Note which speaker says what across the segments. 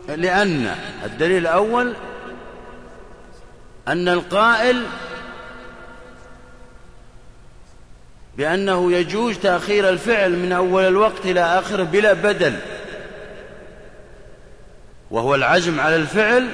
Speaker 1: لأن الدليل الأول أن القائل بأنه يجوز تأخير الفعل من أول الوقت إلى آخره بلا بدل، وهو العزم على الفعل،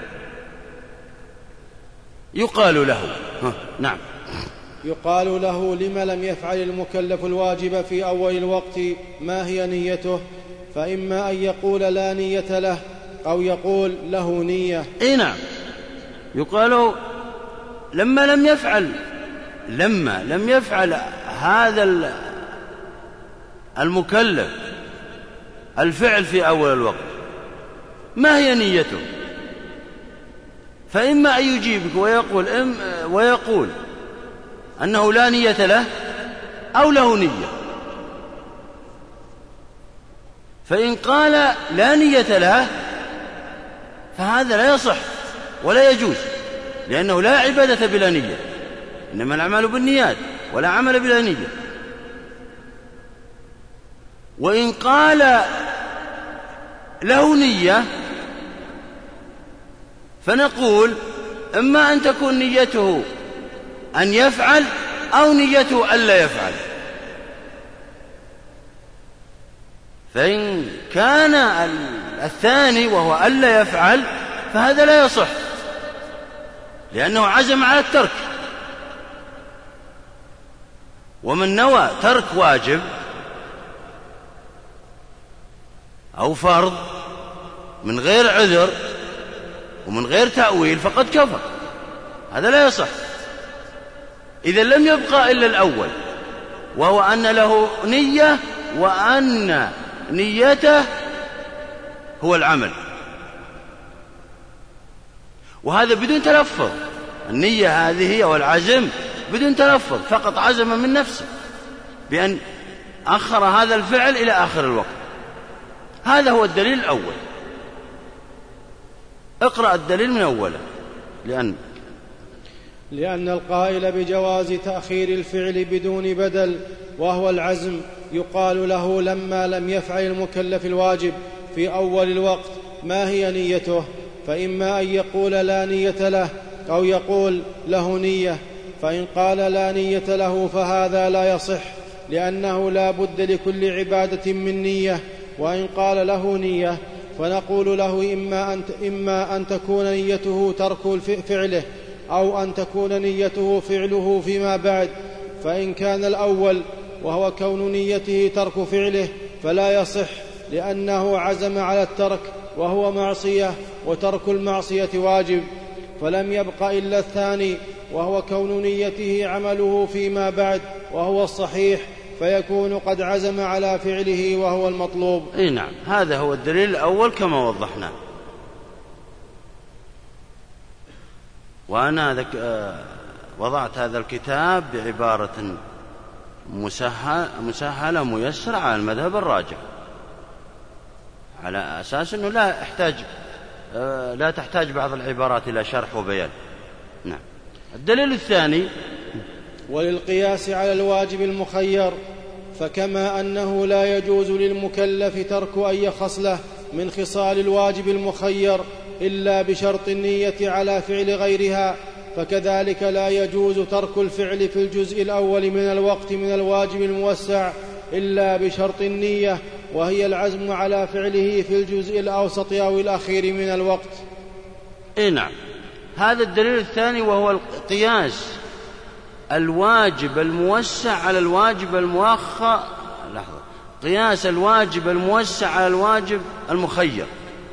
Speaker 1: يقال له نعم،
Speaker 2: يقال له: لم لم يفعل المكلف الواجب في أول الوقت، ما هي نيته؟ فإما أن يقول لا نية له، أو يقول له نية.
Speaker 1: نعم، يقال لما لم يفعل هذا المكلف الفعل في أول الوقت، ما هي نيته؟ فإما أن يجيبك ويقول أنه لا نية له أو له نية. فإن قال لا نية له فهذا لا يصح ولا يجوز، لأنه لا عبادة بلا نية، إنما الأعمال بالنيات ولا عمل بلا نية. وإن قال له نية فنقول إما أن تكون نيته أن يفعل أو نيته ألا يفعل. فإن كان الثاني وهو ألا يفعل فهذا لا يصح، لأنه عزم على الترك. ومن نوى ترك واجب أو فرض من غير عذر ومن غير تأويل فقد كفر، هذا لا يصح. إذا لم يبقى إلا الأول، وهو أن له نية وأن نيته هو العمل، وهذا بدون تلفظ. النية هذه والعزم بدون تلفظ، فقط عزم من نفسه بأن أخر هذا الفعل إلى آخر الوقت. هذا هو الدليل الأول. اقرأ الدليل من أوله.
Speaker 2: لأن القائل بجواز تأخير الفعل بدون بدل وهو العزم يقال له لما لم يفعل المكلف الواجب في أول الوقت ما هي نيته؟ فإما أن يقول لا نية له أو يقول له نية. فإن قال لا نية له فهذا لا يصح، لأنه لا بد لكل عبادة من نية. وإن قال له نية فنقول له إما أن تكون نيته ترك فعله أو أن تكون نيته فعله فيما بعد. فإن كان الأول وهو كون نيته ترك فعله فلا يصح، لأنه عزم على الترك وهو معصية، وترك المعصية واجب. فلم يبق إلا الثاني وهو كون نيته عمله فيما بعد، وهو الصحيح، فيكون قد عزم على فعله وهو المطلوب.
Speaker 1: نعم، هذا هو الدليل الأول كما وضحنا. وأنا وضعت هذا الكتاب بعبارة مسهلة ميسرة على المذهب الراجح، على أساس أنه لا تحتاج بعض العبارات إلى شرح وبيان. نعم. الدليل الثاني:
Speaker 2: وللقياس على الواجب المخير، فكما أنه لا يجوز للمكلف ترك أي خصلة من خصال الواجب المخير إلا بشرط النية على فعل غيرها، فكذلك لا يجوز ترك الفعل في الجزء الأول من الوقت من الواجب الموسع إلا بشرط النية، وهي العزم على فعله في الجزء الأوسط أو الأخير من الوقت.
Speaker 1: نعم، هذا الدليل الثاني، وهو القياس الواجب الموسع على الواجب المؤخر. قياس الواجب الموسع على الواجب المخير.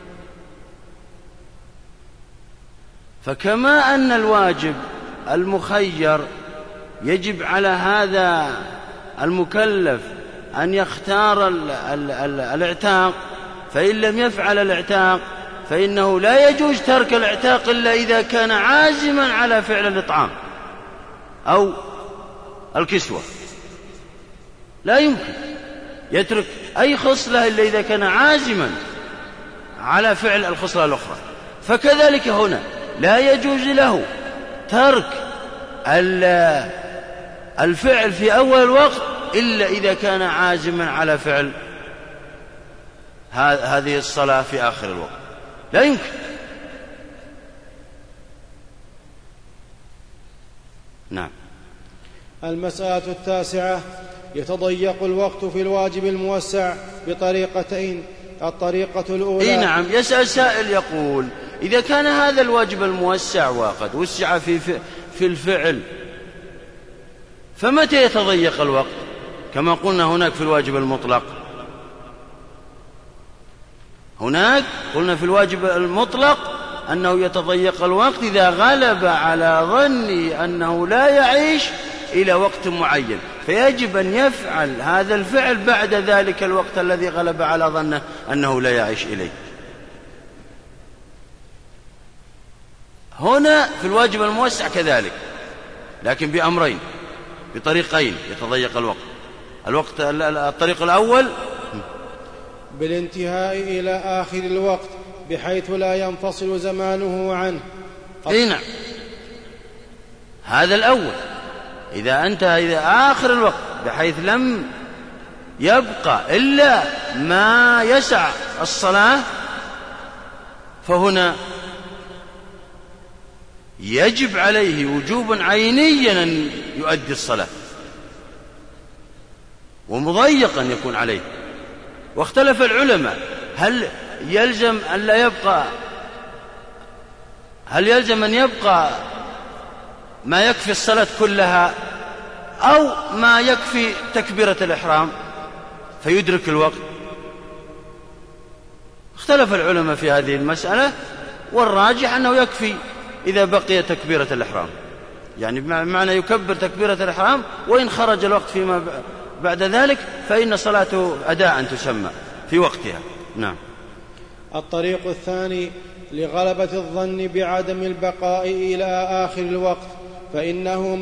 Speaker 1: فكما أن الواجب المخير يجب على هذا المكلف أن يختار الاعتاق، فإن لم يفعل الاعتاق فإنه لا يجوز ترك الاعتاق إلا إذا كان عازما على فعل الإطعام أو الكسوة. لا يمكن يترك أي خصلة إلا إذا كان عازما على فعل الخصلة الأخرى. فكذلك هنا لا يجوز له ترك الفعل في أول الوقت إلا إذا كان عازما على فعل هذه الصلاة في آخر الوقت. لا يمكن. نعم.
Speaker 2: المسألة 9: يتضيق الوقت في الواجب الموسع بطريقتين. الطريقة الأولى
Speaker 1: نعم. يسأل سائل يقول: إذا كان هذا الواجب الموسع وقد وسع في الفعل، فمتى يتضيق الوقت؟ كما قلنا هناك في الواجب المطلق، هناك قلنا في الواجب المطلق أنه يتضيق الوقت إذا غلب على ظني أنه لا يعيش إلى وقت معين، فيجب أن يفعل هذا الفعل بعد ذلك الوقت الذي غلب على ظنه أنه لا يعيش إليه. هنا في الواجب الموسع كذلك، لكن بأمرين، بطريقين يتضيق الوقت. الطريق الأول
Speaker 2: بالانتهاء إلى آخر الوقت بحيث لا ينفصل زمانه عنه.
Speaker 1: نعم، هذا الأول إذا انتهى إلى آخر الوقت بحيث لم يبقى إلا ما يسع الصلاة، فهنا يجب عليه وجوبا عينيا أن يؤدي الصلاة، ومضيقا يكون عليه. واختلف العلماء هل يلزم أن يبقى ما يكفي الصلاة كلها، أو ما يكفي تكبيرة الإحرام فيدرك الوقت. اختلف العلماء في هذه المسألة، والراجح أنه يكفي إذا بقي تكبيرة الإحرام، يعني بمعنى يكبر تكبيرة الإحرام، وإن خرج الوقت فيما بعد ذلك فإن صلاته أداء تسمى في وقتها. نعم.
Speaker 2: الطريق الثاني لغلبة الظن بعدم البقاء إلى آخر الوقت، فإنه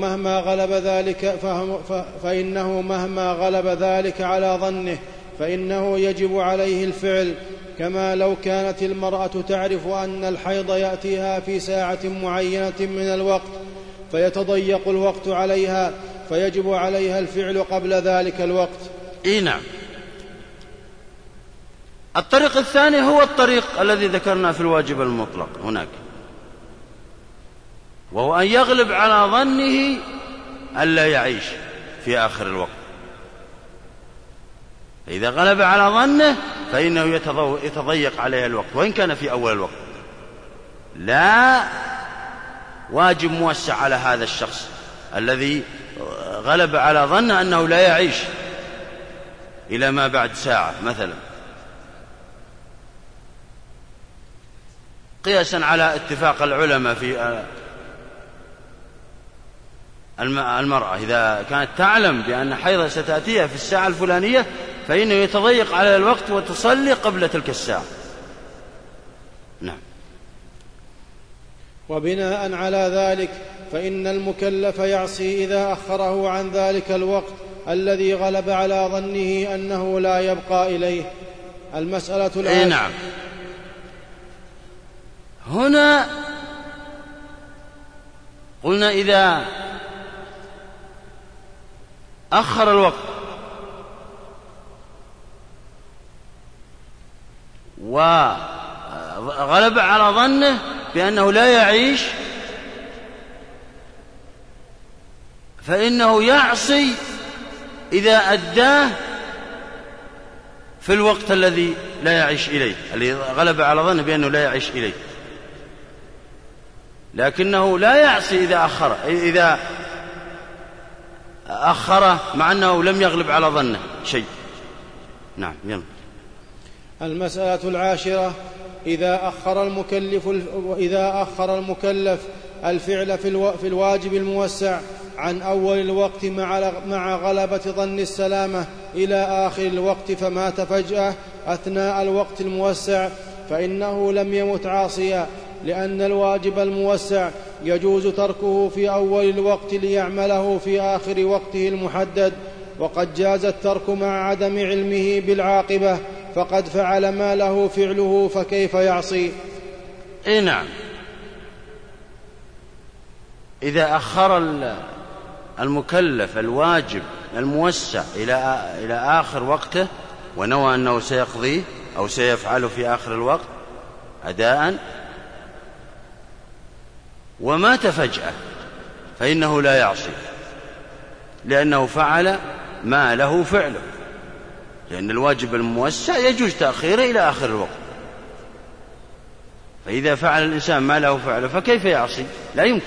Speaker 2: مهما غلب ذلك على ظنه فإنه يجب عليه الفعل، كما لو كانت المرأة تعرف أن الحيض يأتيها في ساعة معينة من الوقت فيتضيق الوقت عليها، فيجب عليها الفعل قبل ذلك الوقت.
Speaker 1: نعم. الطريق الثاني هو الطريق الذي ذكرنا في الواجب المطلق هناك، وهو أن يغلب على ظنه ألا يعيش في آخر الوقت. إذا غلب على ظنه فإنه يتضيق عليه الوقت وإن كان في أول الوقت. لا واجب موسع على هذا الشخص الذي غلب على ظنه أنه لا يعيش إلى ما بعد ساعة مثلا، قياسا على اتفاق العلماء في المرأة إذا كانت تعلم بأن حيضة ستأتيها في الساعة الفلانية فإنه يتضيق على الوقت وتصلي قبل تلك الساعة. نعم.
Speaker 2: وبناء على ذلك فإن المكلف يعصي إذا أخره عن ذلك الوقت الذي غلب على ظنه أنه لا يبقى إليه. المسألة الآن
Speaker 1: نعم. هنا قلنا إذا أخر الوقت وغلب على ظنه بأنه لا يعيش فإنه يعصي إذا أداه في الوقت الذي لا يعيش إليه، الذي غلب على ظنه بأنه لا يعيش إليه، لكنه لا يعصي إذا أخره مع أنه لم يغلب على ظنه شيء. نعم. يلا.
Speaker 2: المسألة 10: إذا أخر المكلف الفعل في الواجب الموسع عن أول الوقت مع غلبة ظن السلامة إلى آخر الوقت فمات فجأة أثناء الوقت الموسع فإنه لم يمت عاصيا، لأن الواجب الموسع يجوز تركه في أول الوقت ليعمله في آخر وقته المحدد، وقد جاز الترك مع عدم علمه بالعاقبة، فقد فعل ما له فعله فكيف يعصي؟
Speaker 1: نعم. إذا أخر المكلف الواجب الموسع إلى آخر وقته ونوى أنه سيقضيه أو سيفعله في آخر الوقت، أداء ومات فجأة فإنه لا يعصي، لأنه فعل ما له فعله، لأن الواجب الموسع يجوز تأخيره إلى آخر الوقت. فإذا فعل الإنسان ما له فعله فكيف يعصي؟ لا يمكن.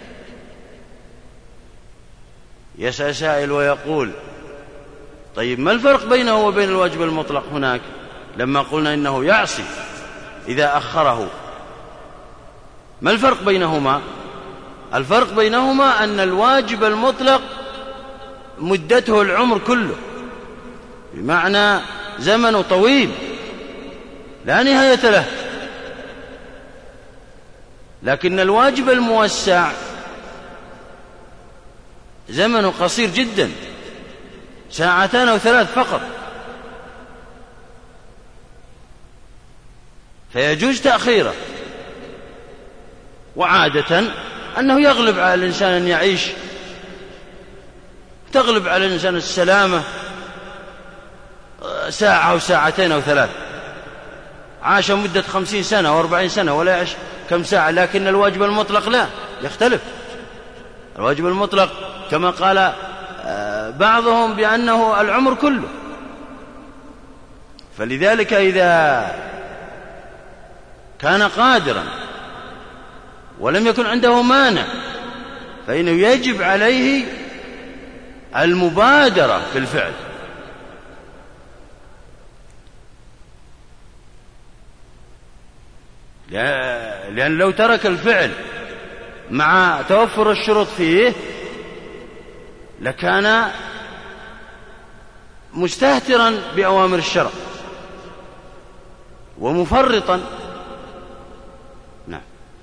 Speaker 1: يسأل سائل ويقول: طيب ما الفرق بينه وبين الواجب المطلق هناك لما قلنا إنه يعصي إذا أخره؟ ما الفرق بينهما؟ الفرق بينهما أن الواجب المطلق مدته العمر كله، بمعنى زمن طويل لا نهاية له، لكن الواجب الموسع زمنه قصير جدا، 2 أو 3 فقط، فيجوز تأخيره. وعادة أنه يغلب على الإنسان أن يعيش، تغلب على الإنسان السلامة 1 ساعة أو 2 ساعات أو 3. عاش مدة 50 سنة أو 40 سنة ولا يعيش كم ساعة. لكن الواجب المطلق لا، يختلف. الواجب المطلق كما قال بعضهم بأنه العمر كله. فلذلك إذا كان قادرا ولم يكن عنده مانع فإنه يجب عليه المبادرة في الفعل، لأن لو ترك الفعل مع توفر الشروط فيه لكان مستهترا بأوامر الشرع ومفرطا. نعم.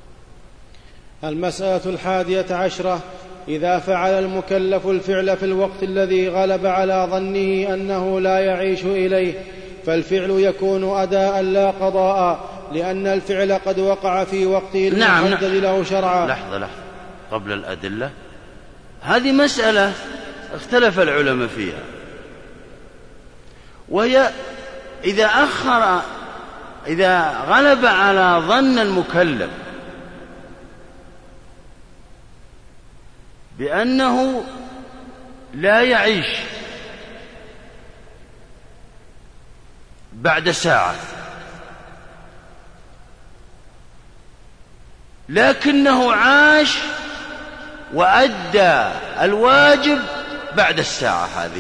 Speaker 2: المسألة 11: إذا فعل المكلف الفعل في الوقت الذي غلب على ظنه أنه لا يعيش إليه فالفعل يكون أداء لا قضاء، لأن الفعل قد وقع في وقته المحدد له شرعا.
Speaker 1: لحظة قبل الأدلة، هذه مسألة اختلف العلماء فيها، وهي إذا غلب على ظن المكلف بأنه لا يعيش بعد ساعة، لكنه عاش وأدى الواجب بعد الساعة هذه،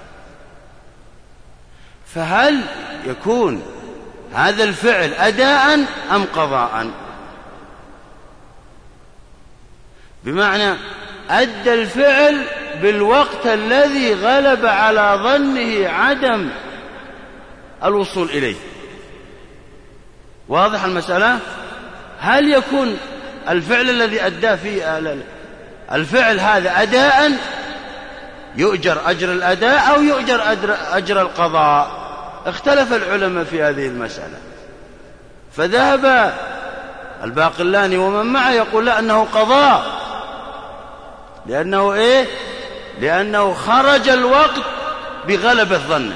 Speaker 1: فهل يكون هذا الفعل أداء أم قضاء؟ بمعنى أدى الفعل بالوقت الذي غلب على ظنه عدم الوصول إليه. واضح المسألة؟ هل يكون الفعل الذي أدى فيه الفعل هذا أداء يؤجر أجر الأداء أو يؤجر أجر القضاء؟ اختلف العلماء في هذه المسألة، فذهب الباقلاني ومن معه يقول لا، أنه قضاء، لأنه لأنه خرج الوقت بغلبة ظنه.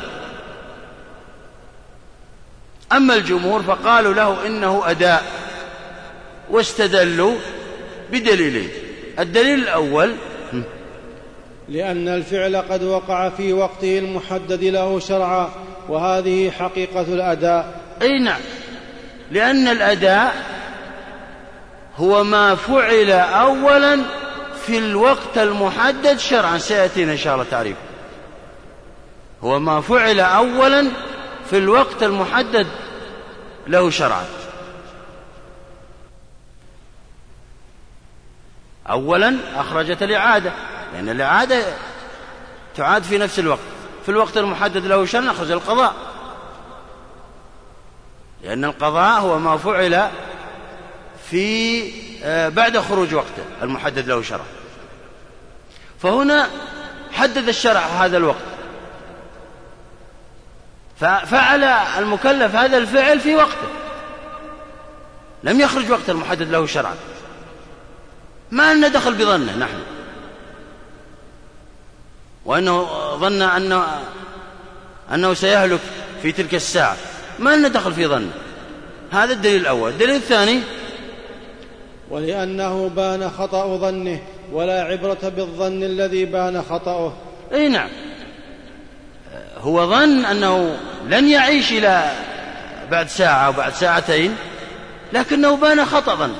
Speaker 1: أما الجمهور فقالوا له إنه أداء، واستدلوا بدليلين. الدليل الأول:
Speaker 2: لأن الفعل قد وقع في وقته المحدد له شرعا، وهذه حقيقة الأداء.
Speaker 1: أي نعم، لأن الأداء هو ما فعل أولا في الوقت المحدد شرعا، سيأتينا إن شاء الله تعريف. هو ما فعل أولا في الوقت المحدد له شرعا. أولا أخرجت الإعادة، لأن الإعادة تعاد في نفس الوقت. في الوقت المحدد له شرعا أخرج القضاء، لأن القضاء هو ما فعل في بعد خروج وقته المحدد له شرعا. فهنا حدد الشرع هذا الوقت، ففعل المكلف هذا الفعل في وقته، لم يخرج وقت المحدد له شرعا، ما لنا دخل بظنه نحن، وأنه ظن أنه سيهلك في تلك الساعة، ما لنا دخل في ظنه. هذا الدليل الأول. الدليل الثاني:
Speaker 2: ولأنه بان خطأ ظنه ولا عبرة بالظن الذي بان خطأه.
Speaker 1: أي نعم، هو ظن أنه لن يعيش إلى بعد ساعة أو بعد ساعتين، لكنه بان خطأ ظنه،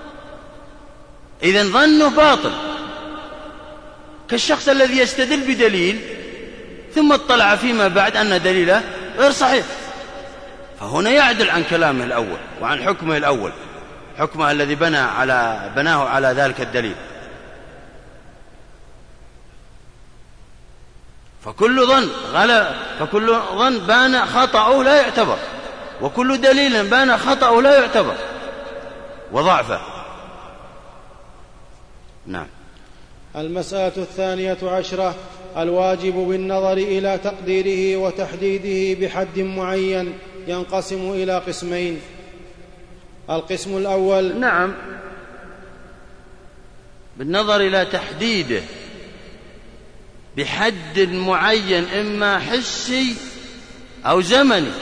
Speaker 1: إذن ظنه باطل، كالشخص الذي يستدل بدليل ثم اطلع فيما بعد أن دليله غير صحيح، فهنا يعدل عن كلامه الأول وعن حكمه الأول، حكمه الذي بناه على ذلك الدليل. فكل ظن بان خطأه لا يعتبر، وكل دليل بان خطأه لا يعتبر وضعفه. نعم.
Speaker 2: المسألة 12 الواجب بالنظر إلى تقديره وتحديده بحد معين ينقسم إلى قسمين. القسم الأول:
Speaker 1: نعم، بالنظر إلى تحديده بحد معين، إما حسي أو زمني.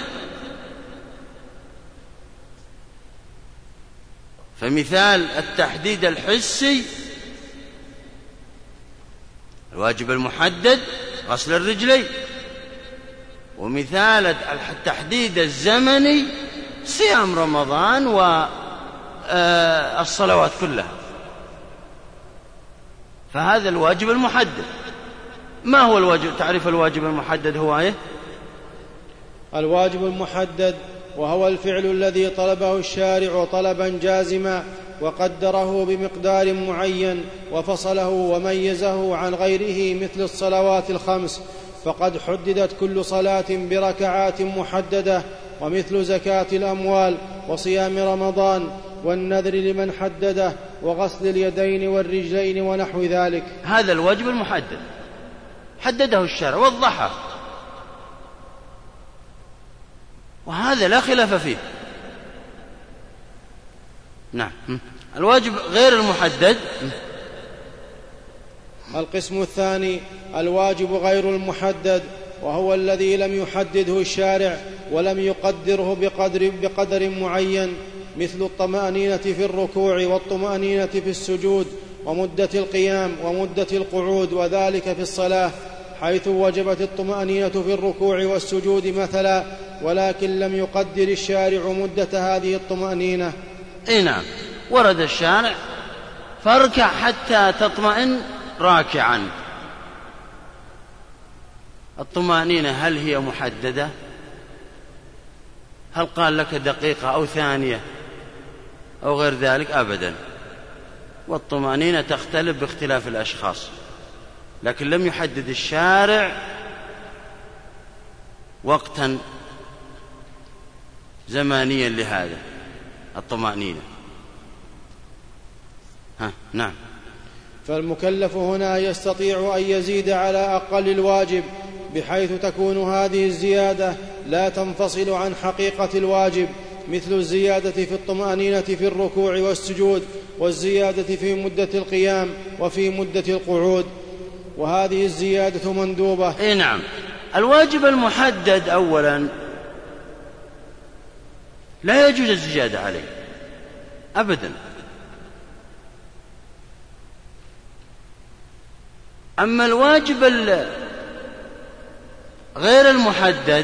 Speaker 1: فمثال التحديد الحسي: الواجب المحدد غسل الرجلين. ومثال التحديد الزمني: صيام رمضان والصلوات كلها. فهذا الواجب المحدد. ما هو الواجب؟ تعريف الواجب المحدد هو ايه؟
Speaker 2: الواجب المحدد وهو الفعل الذي طلبه الشارع طلبا جازما وقدره بمقدار معين وفصله وميزه عن غيره، مثل الصلوات الخمس، فقد حددت كل صلاة بركعات محددة، ومثل زكاة الأموال وصيام رمضان والنذر لمن حدده وغسل اليدين والرجلين ونحو ذلك.
Speaker 1: هذا الواجب المحدد حدده الشارع وضحه، وهذا لا خلاف فيه. نعم. الواجب غير المحدد.
Speaker 2: القسم الثاني: الواجب غير المحدد، وهو الذي لم يحدده الشارع ولم يقدره بقدر معين، مثل الطمأنينة في الركوع والطمأنينة في السجود ومدة القيام ومدة القعود، وذلك في الصلاة، حيث وجبت الطمأنينة في الركوع والسجود مثلا، ولكن لم يقدر الشارع مدة هذه الطمأنينة.
Speaker 1: اي نعم، ورد الشارع: فاركع حتى تطمئن راكعا. الطمأنينة هل هي محددة؟ هل قال لك دقيقة أو ثانية أو غير ذلك؟ أبدا. والطمأنينة تختلف باختلاف الأشخاص، لكن لم يحدد الشارع وقتا زمانيا لهذا الطمأنينة. نعم.
Speaker 2: فالمكلف هنا يستطيع أن يزيد على أقل الواجب، بحيث تكون هذه الزيادة لا تنفصل عن حقيقة الواجب، مثل الزيادة في الطمأنينة في الركوع والسجود، والزيادة في مدة القيام وفي مدة القعود، وهذه الزيادة مندوبة.
Speaker 1: اي نعم. الواجب المحدد أولا لا يجوز الزيادة عليه أبدا. أما الواجب غير المحدد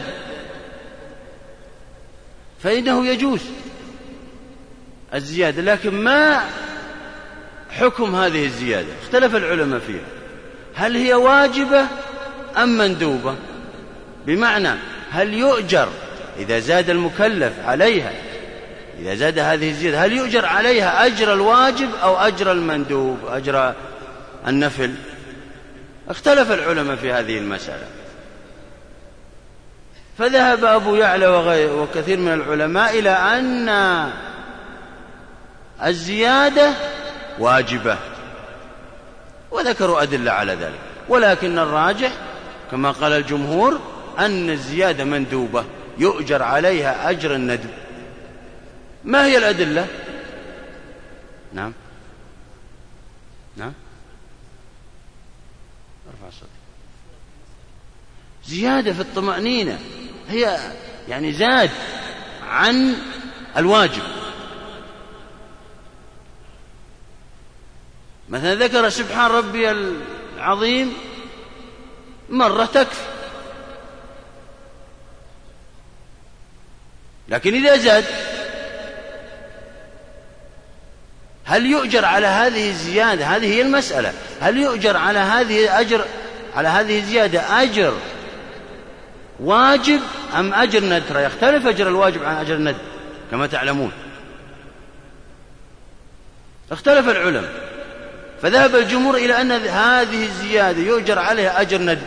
Speaker 1: فإنه يجوز الزيادة، لكن ما حكم هذه الزيادة؟ اختلف العلماء فيها، هل هي واجبة أم مندوبة؟ بمعنى هل يؤجر إذا زاد المكلف عليها، إذا زاد هذه الزيادة، هل يؤجر عليها أجر الواجب أو أجر المندوب، أجر النفل؟ اختلف العلماء في هذه المسألة. فذهب أبو يعلى وكثير من العلماء إلى أن الزيادة واجبة، وذكروا أدلة على ذلك، ولكن الراجح كما قال الجمهور أن الزيادة مندوبة يؤجر عليها أجر الندب. ما هي الأدلة؟ نعم ارفع صوتك. زيادة في الطمأنينة، هي يعني زاد عن الواجب. مثلا ذكر سبحان ربي العظيم مرة تكفي، لكن إذا زاد هل يؤجر على هذه الزيادة؟ هذه هي المسألة. هل يؤجر على هذه الزيادة أجر واجب أم أجر ندر؟ يختلف أجر الواجب عن أجر الندر كما تعلمون، اختلف العلماء، فذهب الجمهور إلى أن هذه الزيادة يؤجر عليها أجر ندر.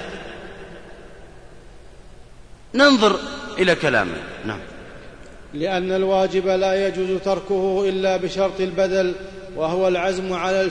Speaker 1: ننظر إلى كلامه. نعم.
Speaker 2: لأن الواجب لا يجوز تركه إلا بشرط البدل، وهو العزم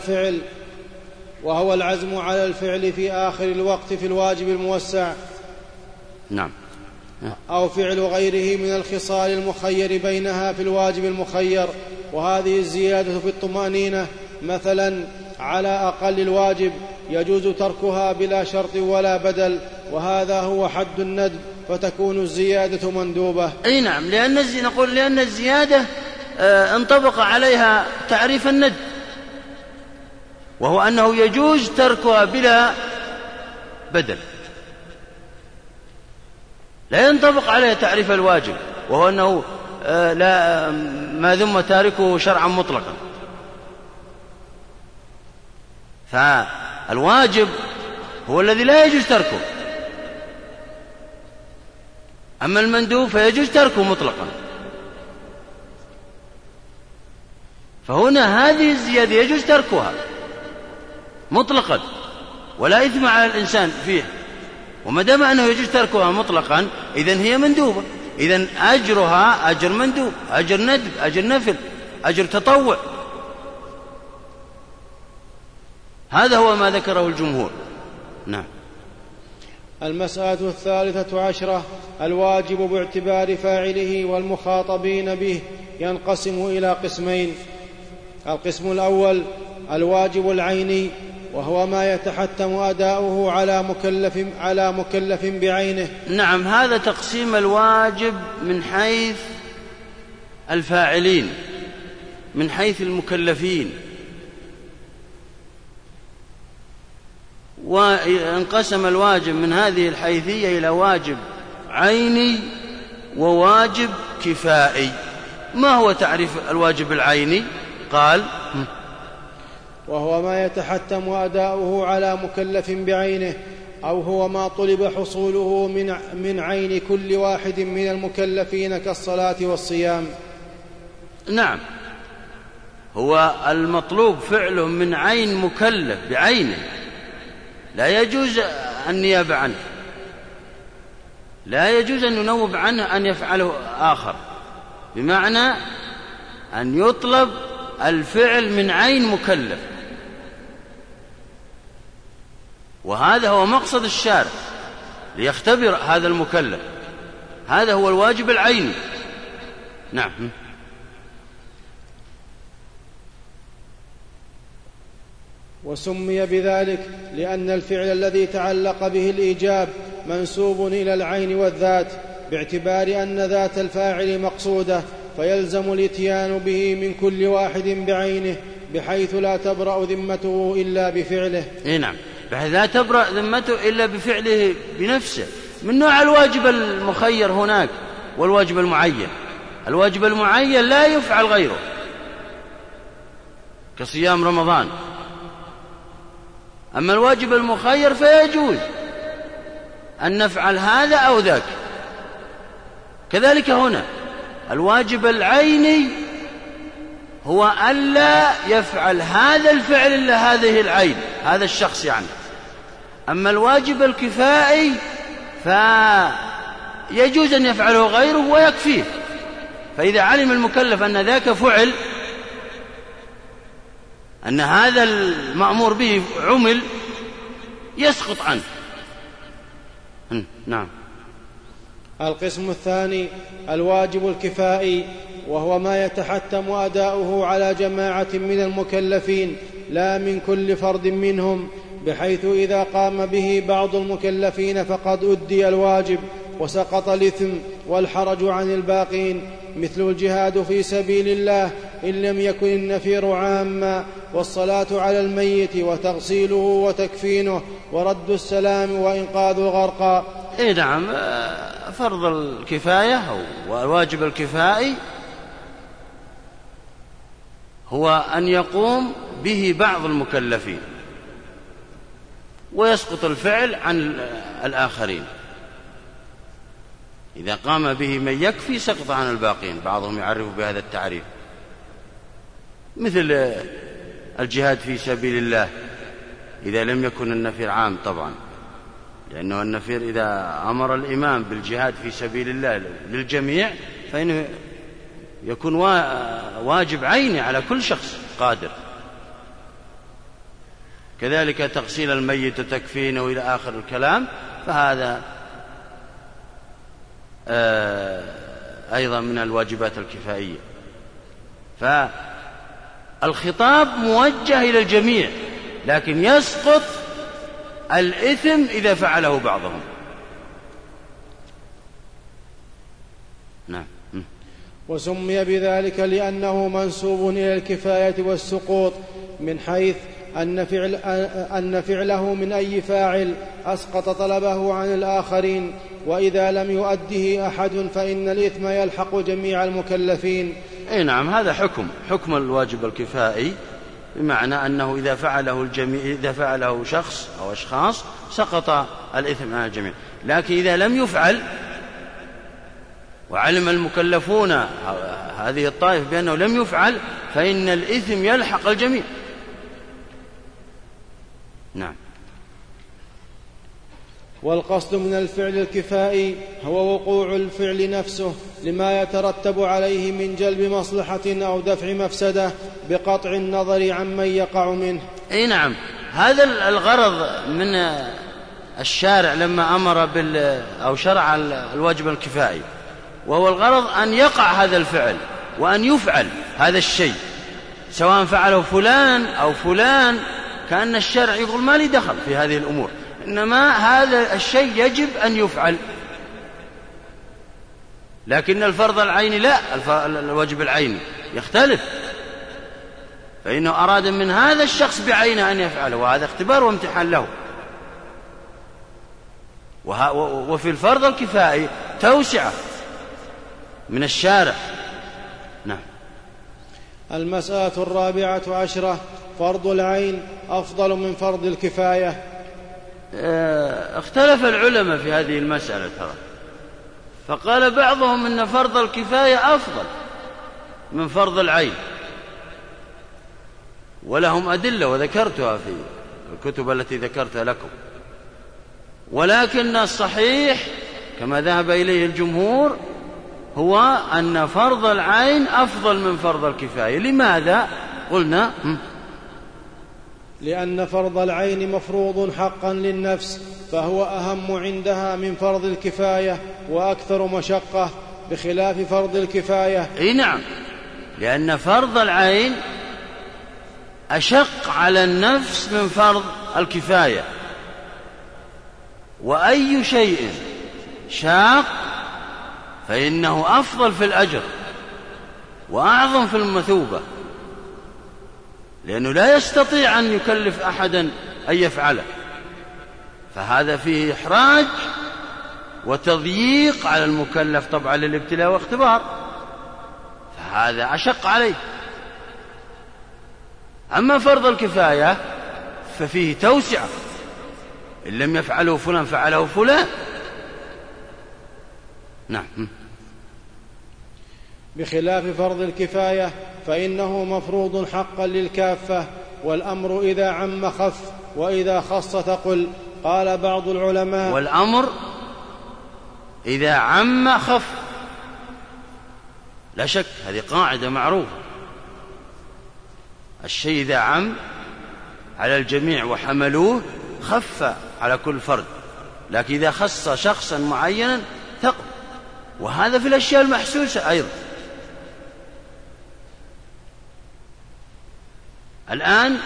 Speaker 2: على الفعل في آخر الوقت في الواجب الموسع.
Speaker 1: نعم.
Speaker 2: أو فعل غيره من الخصال المخير بينها في الواجب المخير. وهذه الزيادة في الطمأنينة مثلا على أقل الواجب يجوز تركها بلا شرط ولا بدل، وهذا هو حد الندب، فتكون الزيادة مندوبة.
Speaker 1: أي نعم، لأن الزيادة انطبق عليها تعريف الندب، وهو أنه يجوز تركها بلا بدل، لا ينطبق عليها تعريف الواجب، وهو أنه لا ما ذم تاركه شرعا مطلقا. فالواجب هو الذي لا يجوز تركه، أما المندوب فيجوز تركه مطلقا. فهنا هذه الزيادة يجوز تركها مطلقا ولا إثم على الإنسان فيه، وما دام أنه يجوز تركها مطلقا إذن هي مندوبة، إذن أجرها أجر مندوب، أجر ندب، أجر نفل، أجر تطوع. هذا هو ما ذكره الجمهور. نعم.
Speaker 2: المسألة 13 الواجب باعتبار فاعله والمخاطبين به ينقسم إلى قسمين. القسم الأول الواجب العيني، وهو ما يتحتم أداؤه على مكلف بعينه.
Speaker 1: نعم، هذا تقسيم الواجب من حيث الفاعلين، من حيث المكلفين. وانقسم الواجب من هذه الحيثية إلى واجب عيني وواجب كفائي. ما هو تعريف الواجب العيني؟ قال:
Speaker 2: وهو ما يتحتم أداؤه على مكلف بعينه، أو هو ما طلب حصوله من عين كل واحد من المكلفين كالصلاة والصيام.
Speaker 1: نعم، هو المطلوب فعله من عين مكلف بعينه، لا يجوز النيابة عنه، لا يجوز أن ينوب عنه أن يفعله آخر، بمعنى أن يطلب الفعل من عين مكلف. وهذا هو مقصد الشارع ليختبر هذا المكلف، هذا هو الواجب العيني. نعم.
Speaker 2: وسمي بذلك لأن الفعل الذي تعلق به الإيجاب منسوب إلى العين والذات، باعتبار أن ذات الفاعل مقصودة، فيلزم الإتيان به من كل واحد بعينه، بحيث لا تبرأ ذمته إلا بفعله.
Speaker 1: نعم، بحيث لا تبرأ ذمته إلا بفعله بنفسه، من نوع الواجب المخير هناك والواجب المعين. الواجب المعين لا يفعل غيره كصيام رمضان، أما الواجب المخير فيجوز أن نفعل هذا أو ذاك. كذلك هنا الواجب العيني هو ألا يفعل هذا الفعل إلا هذه العين، هذا الشخص يعني. أما الواجب الكفائي فيجوز أن يفعله غيره ويكفيه، فإذا علم المكلف أن ذاك فعل، أن هذا المأمور به عمل، يسقط عنه. نعم.
Speaker 2: القسم الثاني الواجب الكفائي، وهو ما يتحتم أداؤه على جماعة من المكلفين لا من كل فرد منهم، بحيث إذا قام به بعض المكلفين فقد أدي الواجب وسقط الإثم والحرج عن الباقين، مثل الجهاد في سبيل الله إن لم يكن النفير عاما، والصلاة على الميت وتغسيله وتكفينه ورد السلام وإنقاذ الغرقى.
Speaker 1: نعم، فرض الكفاية والواجب الكفائي هو أن يقوم به بعض المكلفين ويسقط الفعل عن الآخرين. إذا قام به من يكفي سقط عن الباقين. بعضهم يعرف بهذا التعريف، مثل الجهاد في سبيل الله إذا لم يكن النفير عام طبعا، لأنه النفير إذا أمر الإمام بالجهاد في سبيل الله للجميع فإنه يكون واجب عيني على كل شخص قادر. كذلك تغسيل الميت وتكفينه إلى آخر الكلام، فهذا أيضا من الواجبات الكفائية. فالخطاب موجه إلى الجميع، لكن يسقط الإثم إذا فعله بعضهم. نعم.
Speaker 2: وسمي بذلك لأنه منسوب إلى الكفاية والسقوط، من حيث أن فعله من أي فاعل أسقط طلبه عن الآخرين، وإذا لم يؤده أحد فإن الإثم يلحق جميع المكلفين.
Speaker 1: نعم، هذا حكم الواجب الكفائي، بمعنى أنه إذا فعله الجميع، إذا فعله شخص أو أشخاص سقط الإثم عن الجميع. لكن إذا لم يفعل وعلم المكلفون هذه الطائفة بأنه لم يفعل فإن الإثم يلحق الجميع. نعم.
Speaker 2: والقصد من الفعل الكفائي هو وقوع الفعل نفسه لما يترتب عليه من جلب مصلحة أو دفع مفسدة بقطع النظر عمن يقع منه.
Speaker 1: نعم، هذا الغرض من الشارع لما أمر أو شرع الواجب الكفائي، وهو الغرض أن يقع هذا الفعل وأن يفعل هذا الشيء، سواء فعله فلان أو فلان. كأن الشرع يقول ما لي دخل في هذه الأمور، إنما هذا الشيء يجب أن يفعل. لكن الفرض العيني لا، الواجب العيني يختلف، فإنه أراد من هذا الشخص بعينه أن يفعله، وهذا اختبار وامتحان له. وفي الفرض الكفائي توسعة من الشارع. نعم.
Speaker 2: المسألة 14 فرض العين أفضل من فرض الكفاية.
Speaker 1: اختلف العلماء في هذه المسألة ترى، فقال بعضهم إن فرض الكفاية أفضل من فرض العين، ولهم أدلة وذكرتها في الكتب التي ذكرتها لكم. ولكن الصحيح كما ذهب إليه الجمهور هو أن فرض العين أفضل من فرض الكفاية. لماذا؟ قلنا
Speaker 2: لأن فرض العين مفروض حقا للنفس، فهو أهم عندها من فرض الكفاية وأكثر مشقة، بخلاف فرض الكفاية.
Speaker 1: نعم، لأن فرض العين أشق على النفس من فرض الكفاية، وأي شيء شاق فإنه أفضل في الأجر وأعظم في المثوبة، لأنه لا يستطيع أن يكلف أحدا أن يفعله، فهذا فيه إحراج وتضييق على المكلف طبعا للابتلاء واختبار، فهذا أشق عليه. أما فرض الكفاية ففيه توسعة، إن لم يفعله فلان فعله فلان. نعم.
Speaker 2: بخلاف فرض الكفاية فإنه مفروض حقا للكافة، والأمر إذا عم خف وإذا خص ثقل. قال بعض العلماء
Speaker 1: والأمر إذا عم خف، لا شك هذه قاعدة معروفة، الشيء إذا عم على الجميع وحملوه خف على كل فرد، لكن إذا خص شخصا معينا ثقل، وهذا في الأشياء المحسوسة أيضا. الآن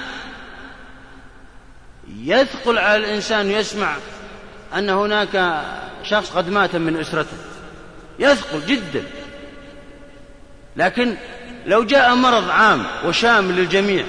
Speaker 1: يثقل على الإنسان يسمع أن هناك شخص قد مات من أسرته، يثقل جدا، لكن لو جاء مرض عام وشامل للجميع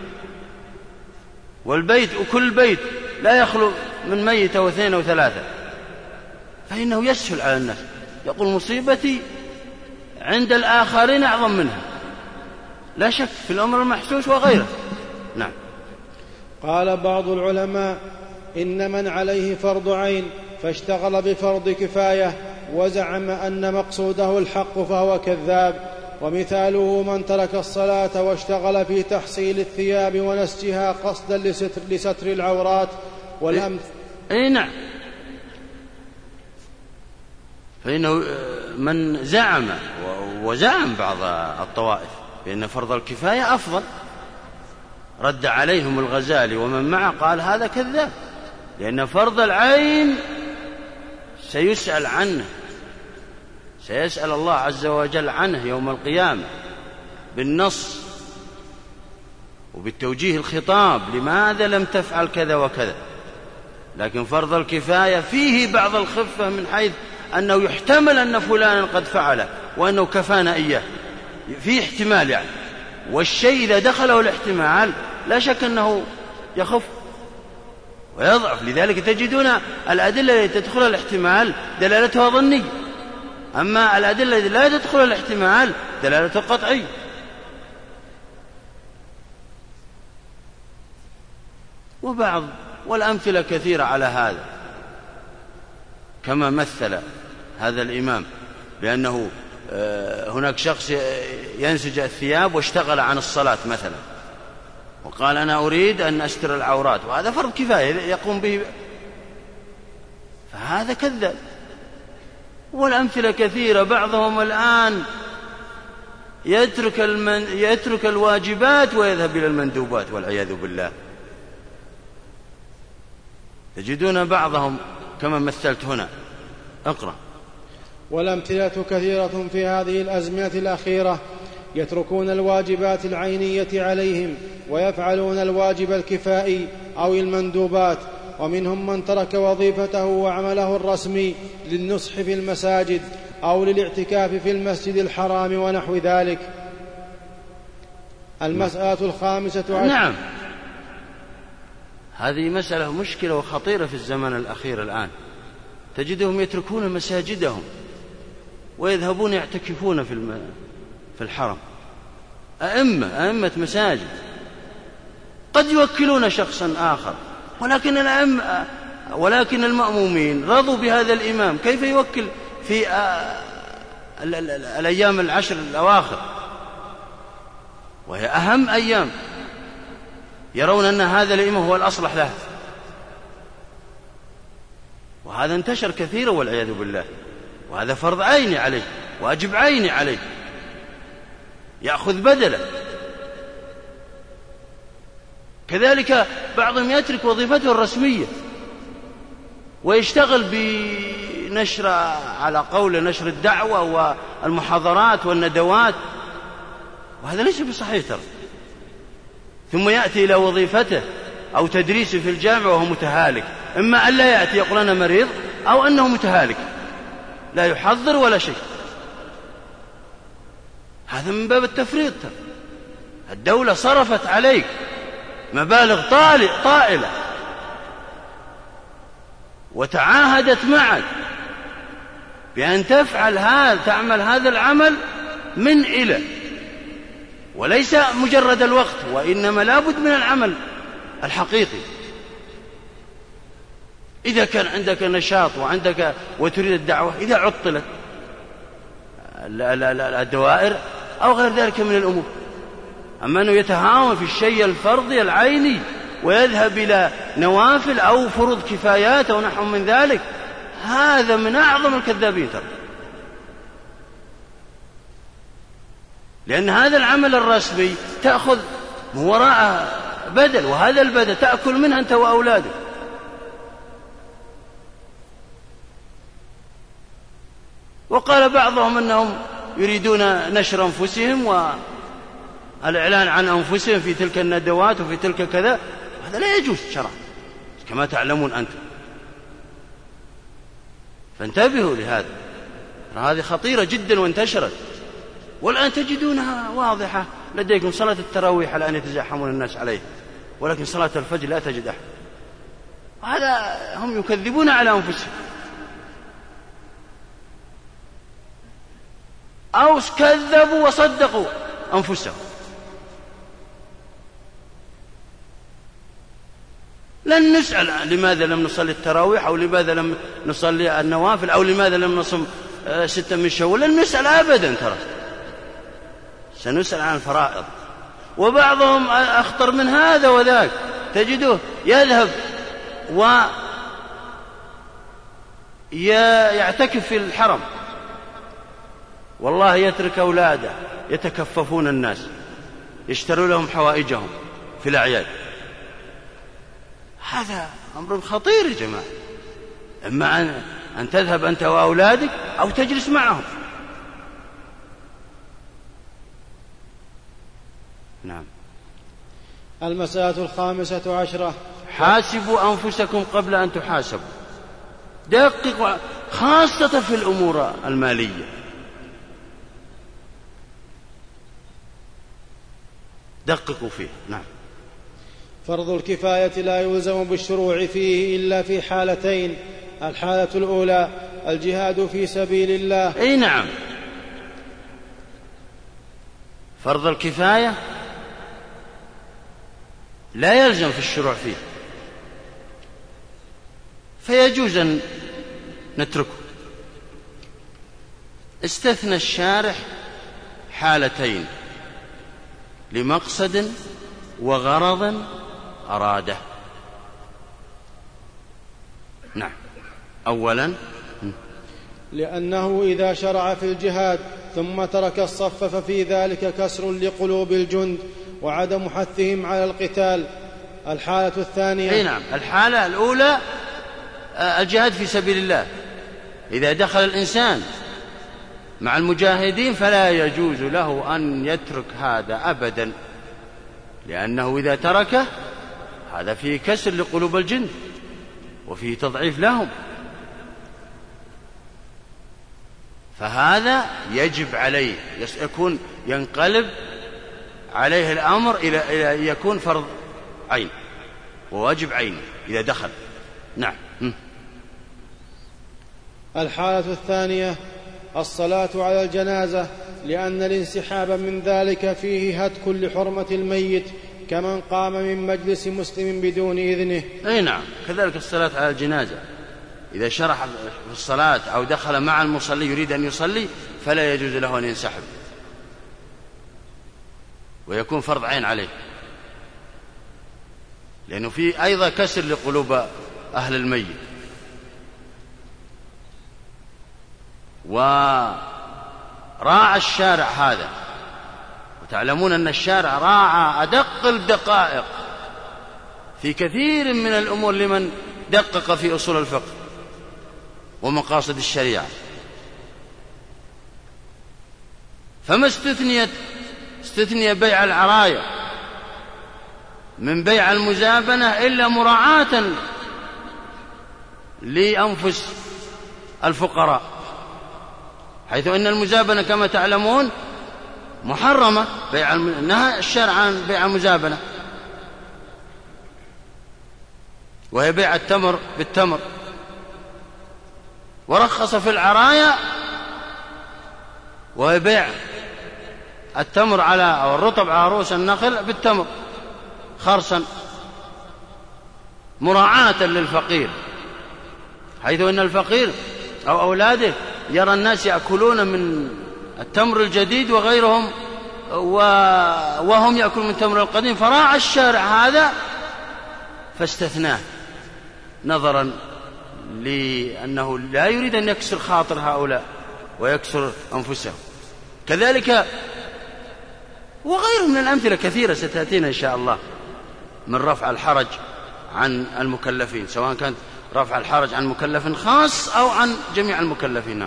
Speaker 1: والبيت وكل بيت لا يخلو من ميت أو 2 أو 3، فإنه يسهل على الناس، يقول مصيبتي عند الآخرين أعظم منها، لا شك في الأمر المحسوس وغيره. نعم.
Speaker 2: قال بعض العلماء: إن من عليه فرض عين فاشتغل بفرض كفاية وزعم أن مقصوده الحق فهو كذاب. ومثاله من ترك الصلاة واشتغل في تحصيل الثياب ونسجها قصدا لستر العورات والأمثل.
Speaker 1: نعم. فإنه من زعم وزعم بعض الطوائف بأن فرض الكفاية أفضل، رد عليهم الغزالي ومن معه قال هذا كذاب، لأن فرض العين سيسأل عنه، سيسأل الله عز وجل عنه يوم القيامة بالنص وبالتوجيه الخطاب، لماذا لم تفعل كذا وكذا. لكن فرض الكفاية فيه بعض الخفة من حيث أنه يحتمل أن فلانا قد فعله وأنه كفانا إياه، فيه احتمال يعني، والشيء إذا دخله الاحتمال لا شك أنه يخف ويضعف. لذلك تجدون الأدلة التي تدخل الاحتمال دلالتها ظنية، أما الأدلة التي لا تدخل الاحتمال دلالتها قطعية. والأمثلة كثيرة على هذا، كما مثل هذا الإمام بأنه هناك شخص ينسج الثياب واشتغل عن الصلاة مثلا، وقال أنا أريد أن أستر العورات، وهذا فرض كفاية يقوم به، فهذا كذاب. والأمثلة كثيرة. بعضهم الآن يترك الواجبات ويذهب إلى المندوبات والعياذ بالله. تجدون بعضهم كما مثلت هنا. اقرأ.
Speaker 2: والأمثلة كثيرة في هذه الأزمنة الأخيرة، يتركون الواجبات العينية عليهم ويفعلون الواجب الكفائي أو المندوبات. ومنهم من ترك وظيفته وعمله الرسمي للنصح في المساجد أو للاعتكاف في المسجد الحرام ونحو ذلك. المسألة 15.
Speaker 1: نعم، هذه مسألة مشكلة وخطيرة في الزمن الأخير الآن. تجدهم يتركون مساجدهم ويذهبون يعتكفون في الحرم. أئمة مساجد قد يوكلون شخصا آخر، ولكن المأمومين رضوا بهذا الإمام، كيف يوكل في الأيام 10 الأواخر وهي أهم أيام، يرون أن هذا الإمام هو الأصلح له. وهذا انتشر كثيرا والعياذ بالله، وهذا فرض عيني عليه، واجب عيني عليه، يأخذ بدله. كذلك بعضهم يترك وظيفته الرسمية ويشتغل بنشر، على قول نشر الدعوة والمحاضرات والندوات، وهذا ليس بصحيح ترى. ثم يأتي إلى وظيفته أو تدريسه في الجامعة وهو متهالك، إما أن لا يأتي يقول أنا مريض، أو أنه متهالك لا يحضر ولا شيء. هذا من باب التفريط. الدولة صرفت عليك مبالغ طائلة وتعاهدت معك بأن تعمل هذا العمل من إلى، وليس مجرد الوقت، وإنما لابد من العمل الحقيقي. إذا كان عندك نشاط وتريد الدعوة، إذا عطلت الدوائر أو غير ذلك من الأمور، أما أنه يتهاون في الشيء الفرضي العيني ويذهب إلى نوافل أو فروض كفايات أو نحو من ذلك، هذا من أعظم الكذابين ترى. لأن هذا العمل الرسمي تأخذ من وراءه بدل، وهذا البدل تأكل منه أنت وأولادك. وقال بعضهم أنهم يريدون نشر أنفسهم والإعلان عن أنفسهم في تلك الندوات وفي تلك كذا، هذا لا يجوز شرعا كما تعلمون أنتم. فانتبهوا لهذا، هذه خطيرة جدا وانتشرت. والآن تجدونها واضحة لديكم. صلاة التراويح الآن يتزاحمون الناس عليه، ولكن صلاة الفجر لا تجد أحد. هذا هم يكذبون على أنفسهم، أو كذبوا وصدقوا أنفسهم. لن نسأل لماذا لم نصلي التراويح، أو لماذا لم نصلي النوافل، أو لماذا لم نصم 6 من شوال. لن نسأل أبدا، ترى سنسأل عن الفرائض. وبعضهم أخطر من هذا وذاك، تجده يذهب ويعتكف في الحرم، والله يترك أولاده يتكففون الناس، يشتروا لهم حوائجهم في الأعياد. هذا أمر خطير يا جماعة. إما أن تذهب أنت وأولادك أو تجلس معهم. نعم.
Speaker 2: المسألة 15.
Speaker 1: حاسبوا أنفسكم قبل أن تحاسبوا. دققوا، خاصة في الأمور المالية. دققوا فيه. نعم.
Speaker 2: فرض الكفاية لا يلزم بالشروع فيه إلا في حالتين: الحالة الأولى الجهاد في سبيل الله.
Speaker 1: أي نعم، فرض الكفاية لا يلزم في الشروع فيه، فيجوز أن نتركه. استثنى الشارح حالتين لمقصد وغرض أراده. نعم. أولا
Speaker 2: لأنه إذا شرع في الجهاد ثم ترك الصف ففي ذلك كسر لقلوب الجند وعدم حثهم على القتال. الحالة الثانية.
Speaker 1: أي نعم. الحالة الأولى الجهاد في سبيل الله. إذا دخل الإنسان مع المجاهدين فلا يجوز له أن يترك هذا أبدا، لأنه إذا تركه هذا فيه كسر لقلوب الجند وفيه تضعيف لهم، فهذا يجب عليه، يكون ينقلب عليه الأمر إلى يكون فرض عين وواجب عين إذا دخل. نعم.
Speaker 2: الحالة الثانية الصلاة على الجنازة، لأن الانسحاب من ذلك فيه هتك لحرمة الميت كمن قام من مجلس مسلم بدون إذنه.
Speaker 1: أي نعم. كذلك الصلاة على الجنازة، إذا شرح في الصلاة أو دخل مع المصلي يريد أن يصلي فلا يجوز له أن ينسحب، ويكون فرض عين عليه، لأنه فيه أيضا كسر لقلوب أهل الميت. وراعى الشارع هذا، وتعلمون أن الشارع راعى أدق الدقائق في كثير من الأمور لمن دقق في أصول الفقه ومقاصد الشريعة. فما استثني بيع العراية من بيع المزابنة إلا مراعاة لأنفس الفقراء، حيث أن المزابنة كما تعلمون محرمة. نهى الشرع عن بيع المزابنة، وهي بيع التمر بالتمر، ورخص في العراية وهي بيع التمر أو الرطب على رؤوس النخل بالتمر خرصا، مراعاة للفقير، حيث أن الفقير أو أولاده يرى الناس يأكلون من التمر الجديد وغيرهم وهم يأكلون من التمر القديم، فراعى الشارع هذا فاستثناه نظرا لأنه لا يريد أن يكسر خاطر هؤلاء ويكسر أنفسهم. كذلك وغيره من الأمثلة كثيرة ستأتينا إن شاء الله من رفع الحرج عن المكلفين، سواء كانت رفع الحرج عن مكلف خاص أو عن جميع المكلفين.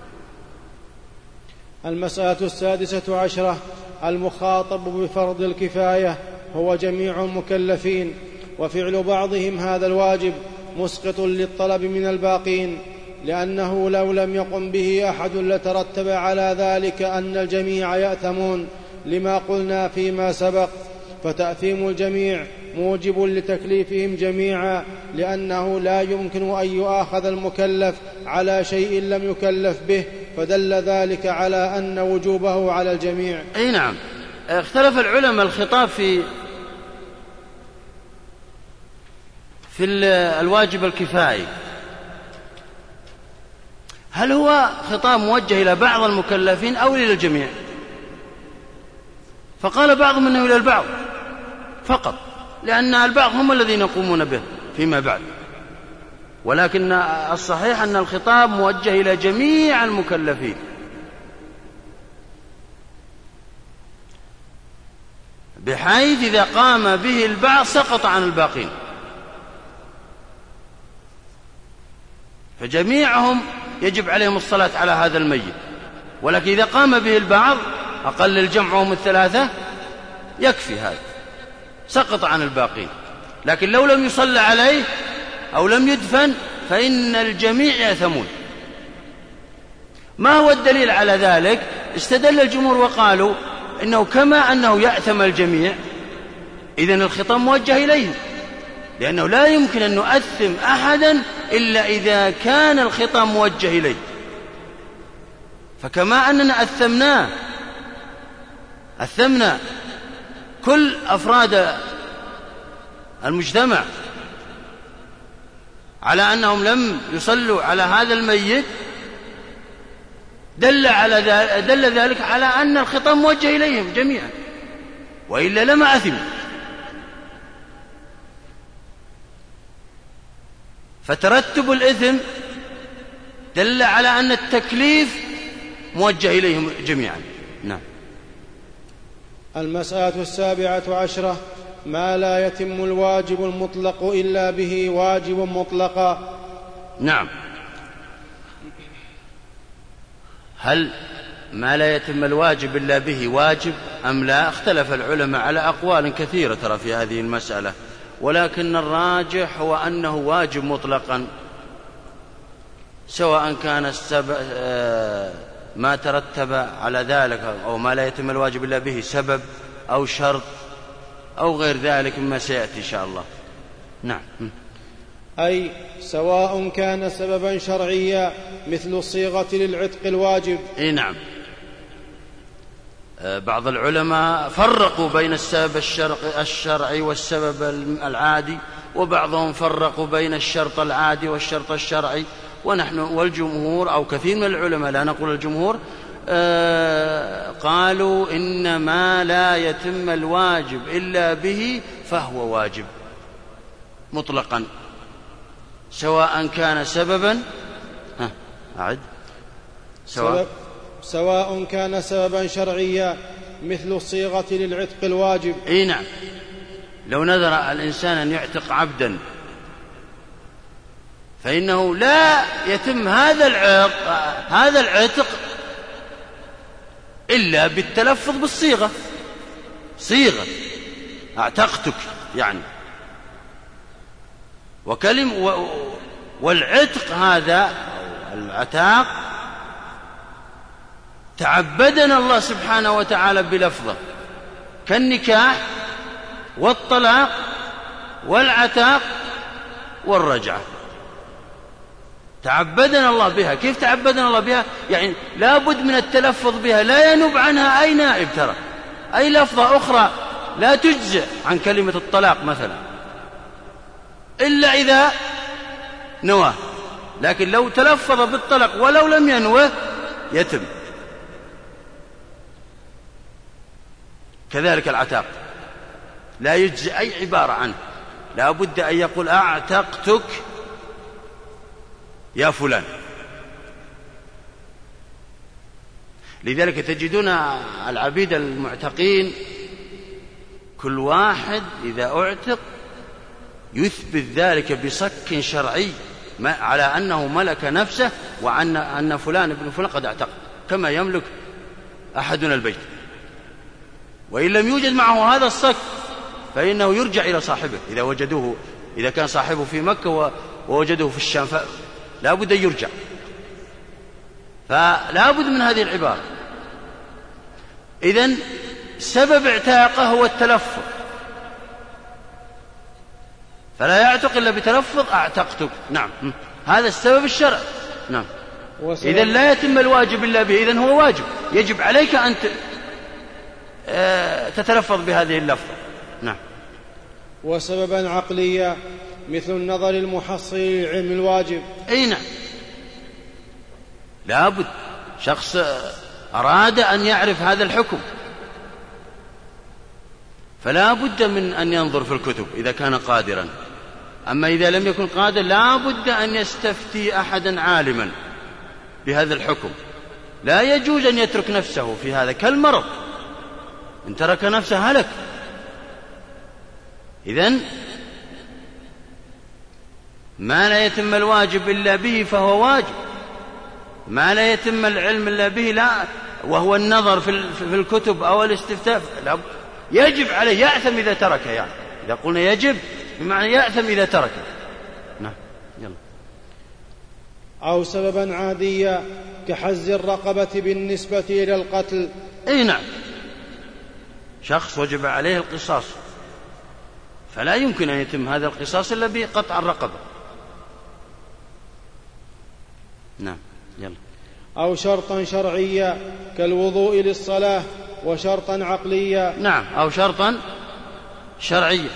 Speaker 2: المسألة 16. المخاطب بفرض الكفاية هو جميع المكلفين، وفعل بعضهم هذا الواجب مسقط للطلب من الباقين، لأنه لو لم يقم به أحد لترتب على ذلك أن الجميع يأثمون، لما قلنا فيما سبق. فتأثيم الجميع موجب لتكليفهم جميعا، لأنه لا يمكن أن يؤاخذ المكلف على شيء لم يكلف به، فدل ذلك على أن وجوبه على الجميع.
Speaker 1: أي نعم. اختلف العلماء الخطاب في الواجب الكفائي، هل هو خطاب موجه إلى بعض المكلفين أو إلى الجميع؟ فقال بعضهم أنه إلى البعض فقط، لأن البعض هم الذين يقومون به فيما بعد، ولكن الصحيح أن الخطاب موجه إلى جميع المكلفين، بحيث إذا قام به البعض سقط عن الباقين، فجميعهم يجب عليهم الصلاة على هذا الميت، ولكن إذا قام به البعض أقل الجمع وهم الثلاثة يكفي، هذا سقط عن الباقين. لكن لو لم يصلى عليه أو لم يدفن فإن الجميع يأثمون. ما هو الدليل على ذلك؟ استدل الجمهور وقالوا إنه كما أنه يأثم الجميع إذن الخطاب موجه إليه، لأنه لا يمكن أن نؤثم أحدا إلا إذا كان الخطاب موجه إليه. فكما أننا أثمنا كل أفراد المجتمع على أنهم لم يصلوا على هذا الميت، دل ذلك على أن الخطاب موجه إليهم جميعا، وإلا لما أثموا. فترتب الإثم دل على أن التكليف موجه إليهم جميعا. نعم.
Speaker 2: المسألة 17 ما لا يتم الواجب المطلق إلا به واجب مطلقا.
Speaker 1: نعم. هل ما لا يتم الواجب إلا به واجب أم لا؟ اختلف العلماء على أقوال كثيرة ترى في هذه المسألة، ولكن الراجح هو أنه واجب مطلقا، سواء كان ما ترتب على ذلك أو ما لا يتم الواجب إلا به سبب أو شرط أو غير ذلك مما سيأتي إن شاء الله. نعم.
Speaker 2: أي سواء كان سببا شرعيا مثل الصيغة للعتق الواجب.
Speaker 1: إيه نعم. بعض العلماء فرقوا بين السبب الشرعي والسبب العادي، وبعضهم فرقوا بين الشرط العادي والشرط الشرعي، ونحن والجمهور أو كثير من العلماء، لا نقول الجمهور، قالوا إن ما لا يتم الواجب إلا به فهو واجب مطلقا، سواء كان سببا
Speaker 2: سواء كان سببا شرعيا مثل الصيغة للعتق الواجب.
Speaker 1: اي نعم. لو نذر الإنسان أن يعتق عبدا فإنه لا يتم هذا العتق إلا بالتلفظ بالصيغة، صيغة اعتقتك يعني، والعتق هذا العتاق تعبدنا الله سبحانه وتعالى بلفظه، كالنكاح والطلاق والعتاق والرجعة، تعبدنا الله بها. كيف تعبدنا الله بها؟ يعني لا بد من التلفظ بها، لا ينوب عنها أي نائب، ترى أي لفظة أخرى لا تجزئ عن كلمة الطلاق مثلا إلا إذا نواه، لكن لو تلفظ بالطلاق ولو لم ينوه يتم. كذلك العتاق لا يجزئ أي عبارة عنه، لا بد أن يقول أعتقتك يا فلان. لذلك تجدون العبيد المعتقين كل واحد إذا أعتق يثبت ذلك بصك شرعي على أنه ملك نفسه، وأن فلان ابن فلان قد اعتق، كما يملك أحدنا البيت. وإن لم يوجد معه هذا الصك فإنه يرجع إلى صاحبه إذا كان صاحبه في مكة ووجدوه في الشام لا بد أن يرجع، فلا بد من هذه العبارة. إذن سبب اعتاقه هو التلفظ، فلا يعتق إلا بتلفظ أعتقتك. نعم، هذا السبب الشرعي. نعم. إذن لا يتم الواجب إلا به، إذن هو واجب، يجب عليك أن تتلفظ بهذه اللفظة. نعم.
Speaker 2: وسببا عقليا مثل النظر المحصل للعلم الواجب.
Speaker 1: أي نعم، لابد شخص أراد أن يعرف هذا الحكم فلا بد من أن ينظر في الكتب إذا كان قادرا. أما إذا لم يكن قادر لا بد أن يستفتي أحدا عالما بهذا الحكم. لا يجوز أن يترك نفسه في هذا كالمرض، إن ترك نفسه هلك. إذن ما لا يتم الواجب إلا به فهو واجب، ما لا يتم العلم إلا به لا، وهو النظر في الكتب أو الاستفتاء يجب عليه، يأثم إذا ترك. يعني إذا قلنا يجب بمعنى يأثم إذا ترك. نعم. يلا.
Speaker 2: أو سببا عاديا كحز الرقبة بالنسبة إلى القتل.
Speaker 1: أي نعم، شخص وجب عليه القصاص فلا يمكن أن يتم هذا القصاص إلا بقطع الرقبة. نعم. يلا.
Speaker 2: أو شرطا شرعيا كالوضوء للصلاة، وشرطا عقليا.
Speaker 1: نعم، أو شرطا شرعيا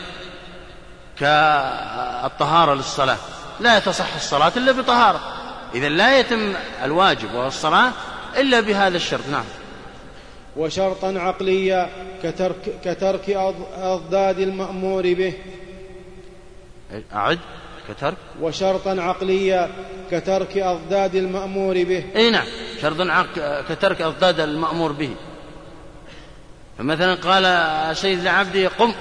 Speaker 1: كالطهارة للصلاة، لا تصح الصلاة إلا بطهارة، إذن لا يتم الواجب والصلاة إلا بهذا الشرط. نعم.
Speaker 2: وشرطا عقليا كترك أضداد المأمور به.
Speaker 1: أعد. كترك.
Speaker 2: وشرطا عقليا كترك أضداد المأمور به.
Speaker 1: أي نعم، شرطا كترك أضداد المأمور به. فمثلا قال سيد لعبده قم،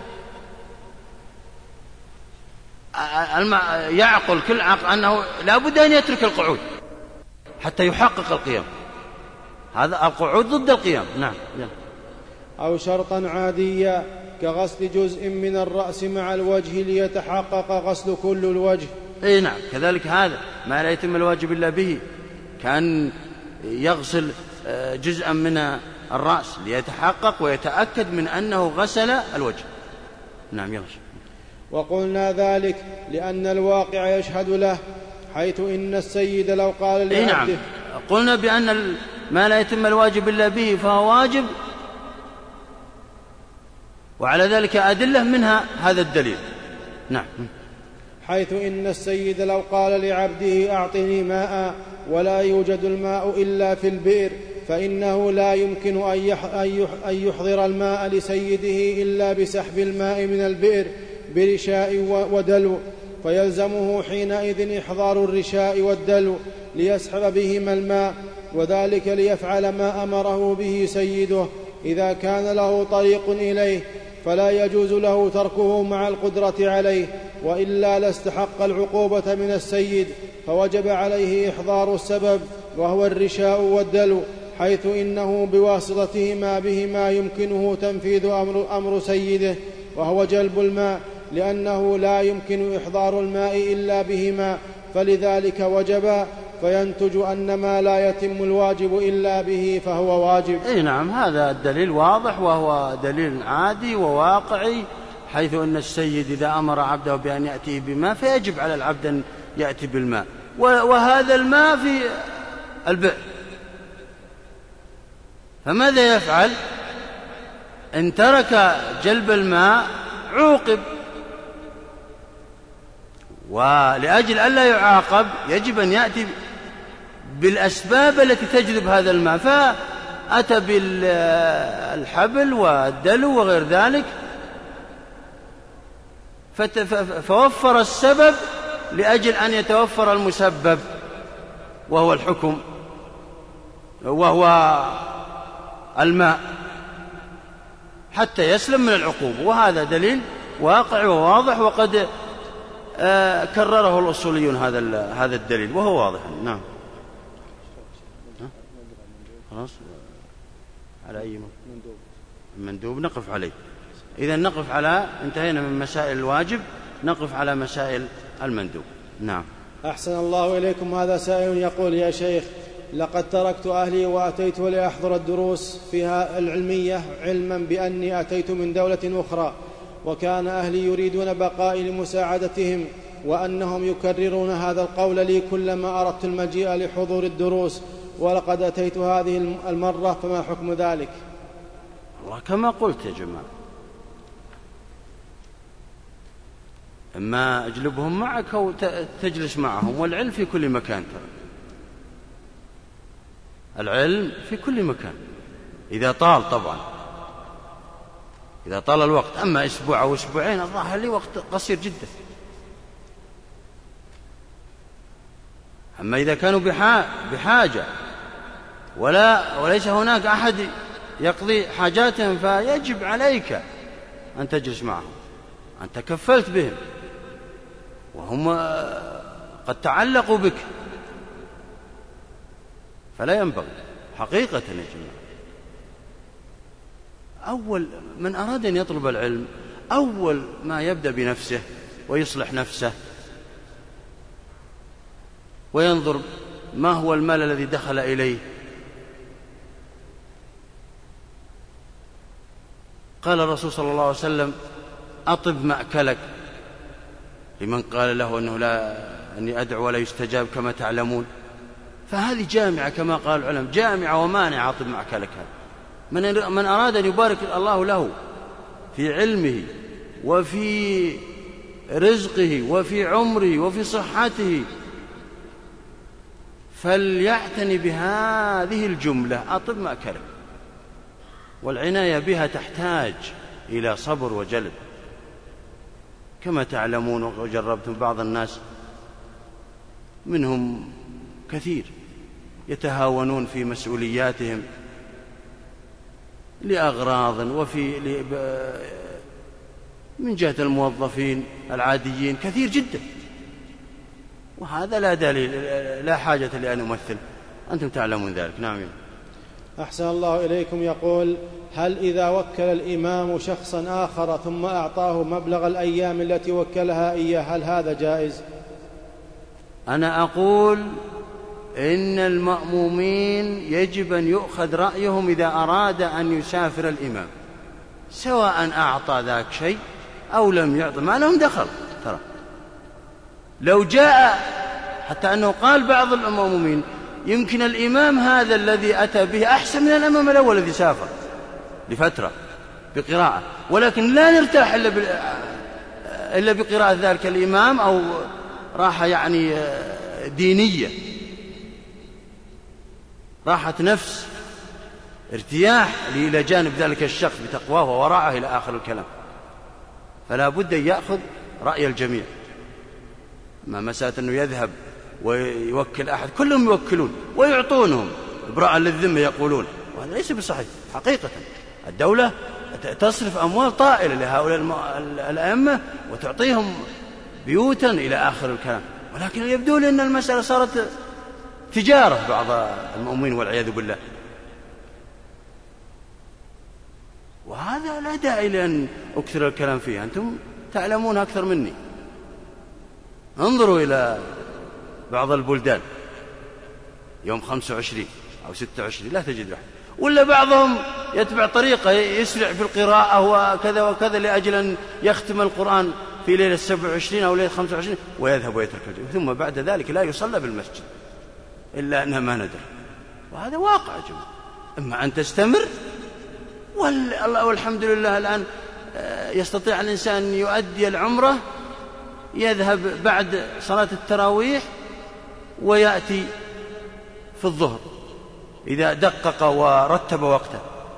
Speaker 1: يعقل كل عقل أنه لا بد أن يترك القعود حتى يحقق القيام، هذا القعود ضد القيام. نعم.
Speaker 2: أو شرطا عاديا كغسل جزء من الرأس مع الوجه ليتحقق غسل كل الوجه.
Speaker 1: أي نعم، كذلك هذا ما لا يتم الواجب إلا به، كان يغسل جزءا من الرأس ليتحقق ويتأكد من أنه غسل الوجه. نعم. يلا.
Speaker 2: وقلنا ذلك لأن الواقع يشهد له، حيث إن السيد لو قال لعبده.
Speaker 1: نعم، قلنا بأن ما لا يتم الواجب إلا به فهو واجب، وعلى ذلك أدلة منها هذا الدليل. نعم.
Speaker 2: حيث إن السيد لو قال لعبده أعطني ماء ولا يوجد الماء إلا في البئر، فإنه لا يمكن أن يحضر الماء لسيده إلا بسحب الماء من البئر برشاء ودلو، فيلزمه حينئذ إحضار الرشاء والدلو ليسحب بهما الماء، وذلك ليفعل ما أمره به سيده إذا كان له طريق إليه، فلا يجوز له تركه مع القدرة عليه، وإلا لاستحق العقوبة من السيد، فوجب عليه إحضار السبب وهو الرشاء والدلو، حيث إنه بواسطتهما بهما يمكنه تنفيذ أمر سيده وهو جلب الماء، لأنه لا يمكن إحضار الماء إلا بهما، فلذلك وجبا، فينتج أن ما لا يتم الواجب إلا به فهو واجب.
Speaker 1: أي نعم، هذا الدليل واضح وهو دليل عادي وواقعي، حيث أن السيد إذا أمر عبده بأن يأتيه بماء فيجب على العبد أن يأتي بالماء، وهذا الماء في البئر، فماذا يفعل؟ إن ترك جلب الماء عوقب، ولأجل ألا يعاقب يجب أن يأتي بالأسباب التي تجلب هذا الماء، فأتى بالحبل والدلو وغير ذلك، فوفر السبب لأجل أن يتوفر المسبب وهو الحكم وهو الماء حتى يسلم من العقوبة. وهذا دليل واقع وواضح، وقد كرره الأصوليون هذا الدليل وهو واضح. نعم. خلاص، على أي مندوب نقف عليه. إذا نقف على، انتهينا من مسائل الواجب، نقف على مسائل المندوب. نعم.
Speaker 2: أحسن الله إليكم. هذا سائل يقول: يا شيخ، لقد تركت أهلي وأتيت لأحضر الدروس فيها العلمية، علما بأني أتيت من دولة أخرى، وكان أهلي يريدون بقائي لمساعدتهم، وأنهم يكررون هذا القول لي كلما أردت المجيء لحضور الدروس، ولقد أتيت هذه المرة، فما حكم ذلك؟
Speaker 1: والله كما قلت يا جماعة، إما أجلبهم معك أو تجلس معهم، والعلم في كل مكان. ترى العلم في كل مكان إذا طال، طبعا إذا طال الوقت. أما أسبوع أو أسبوعين الظاهر لي وقت قصير جدا. أما إذا كانوا بحاجة وليس هناك أحد يقضي حاجاتهم، فيجب عليك أن تجلس معهم، أنت كفلت بهم وهم قد تعلقوا بك، فلا ينبغي حقيقة يا جماعة. أول من أراد أن يطلب العلم أول ما يبدأ بنفسه ويصلح نفسه، وينظر ما هو المال الذي دخل إليه. قال الرسول صلى الله عليه وسلم: أطب مأكلك، لمن قال له أني أدعو ولا يستجاب كما تعلمون. فهذه جامعة كما قال العلماء، جامعة ومانعة. أطب مأكلك هذا من أراد أن يبارك الله له في علمه وفي رزقه وفي عمره وفي صحته، فليعتني بهذه الجملة: أطب مأكلك. والعناية بها تحتاج إلى صبر وجلد، كما تعلمون وجربتم. بعض الناس منهم كثير يتهاونون في مسؤولياتهم لأغراض، من جهة الموظفين العاديين كثير جدا، وهذا لا دليل، لا حاجة لأن أمثل، أنتم تعلمون ذلك. نعم.
Speaker 2: أحسن الله إليكم. يقول: هل إذا وكل الإمام شخصا آخر ثم أعطاه مبلغ الأيام التي وكلها إياه، هل هذا جائز؟
Speaker 1: أنا أقول إن المأمومين يجب أن يؤخذ رأيهم إذا أراد أن يسافر الإمام، سواء أعطى ذاك شيء أو لم يعطي، ما لهم دخل. ترى لو جاء، حتى أنه قال بعض المأمومين: يمكن الإمام هذا الذي أتى به أحسن من الإمام الأول الذي سافر لفترة بقراءة، ولكن لا نرتاح إلا بقراءة ذلك الإمام، أو راحة يعني دينية، راحة نفس، ارتياح إلى جانب ذلك الشخص بتقواه وورعه إلى آخر الكلام. فلا بد أن يأخذ رأي الجميع، ما مسألة أنه يذهب ويوكل أحد، كلهم يوكلون ويعطونهم إبراء للذمة يقولون، وهذا ليس بصحيح حقيقة. الدولة تصرف أموال طائلة لهؤلاء الأئمة وتعطيهم بيوتا إلى آخر الكلام، ولكن يبدو لي أن المسألة صارت تجارة بعض المؤمنين والعياذ بالله، وهذا لا داعي لأن أكثر الكلام فيه، أنتم تعلمون أكثر مني. انظروا إلى بعض البلدان يوم 25 أو 26 لا تجد أحد، ولا بعضهم يتبع طريقة يسرع في القراءة وكذا وكذا لأجل أن يختم القرآن في ليلة 27 أو ليلة 25 ويذهب ويترك الجمعة، ثم بعد ذلك لا يصلى بالمسجد إلا أنها ما ندر. وهذا واقع يا جماعة. إما أن تستمر، والحمد لله الآن يستطيع الإنسان أن يؤدي العمرة، يذهب بعد صلاة التراويح ويأتي في الظهر إذا دقق ورتب وقته.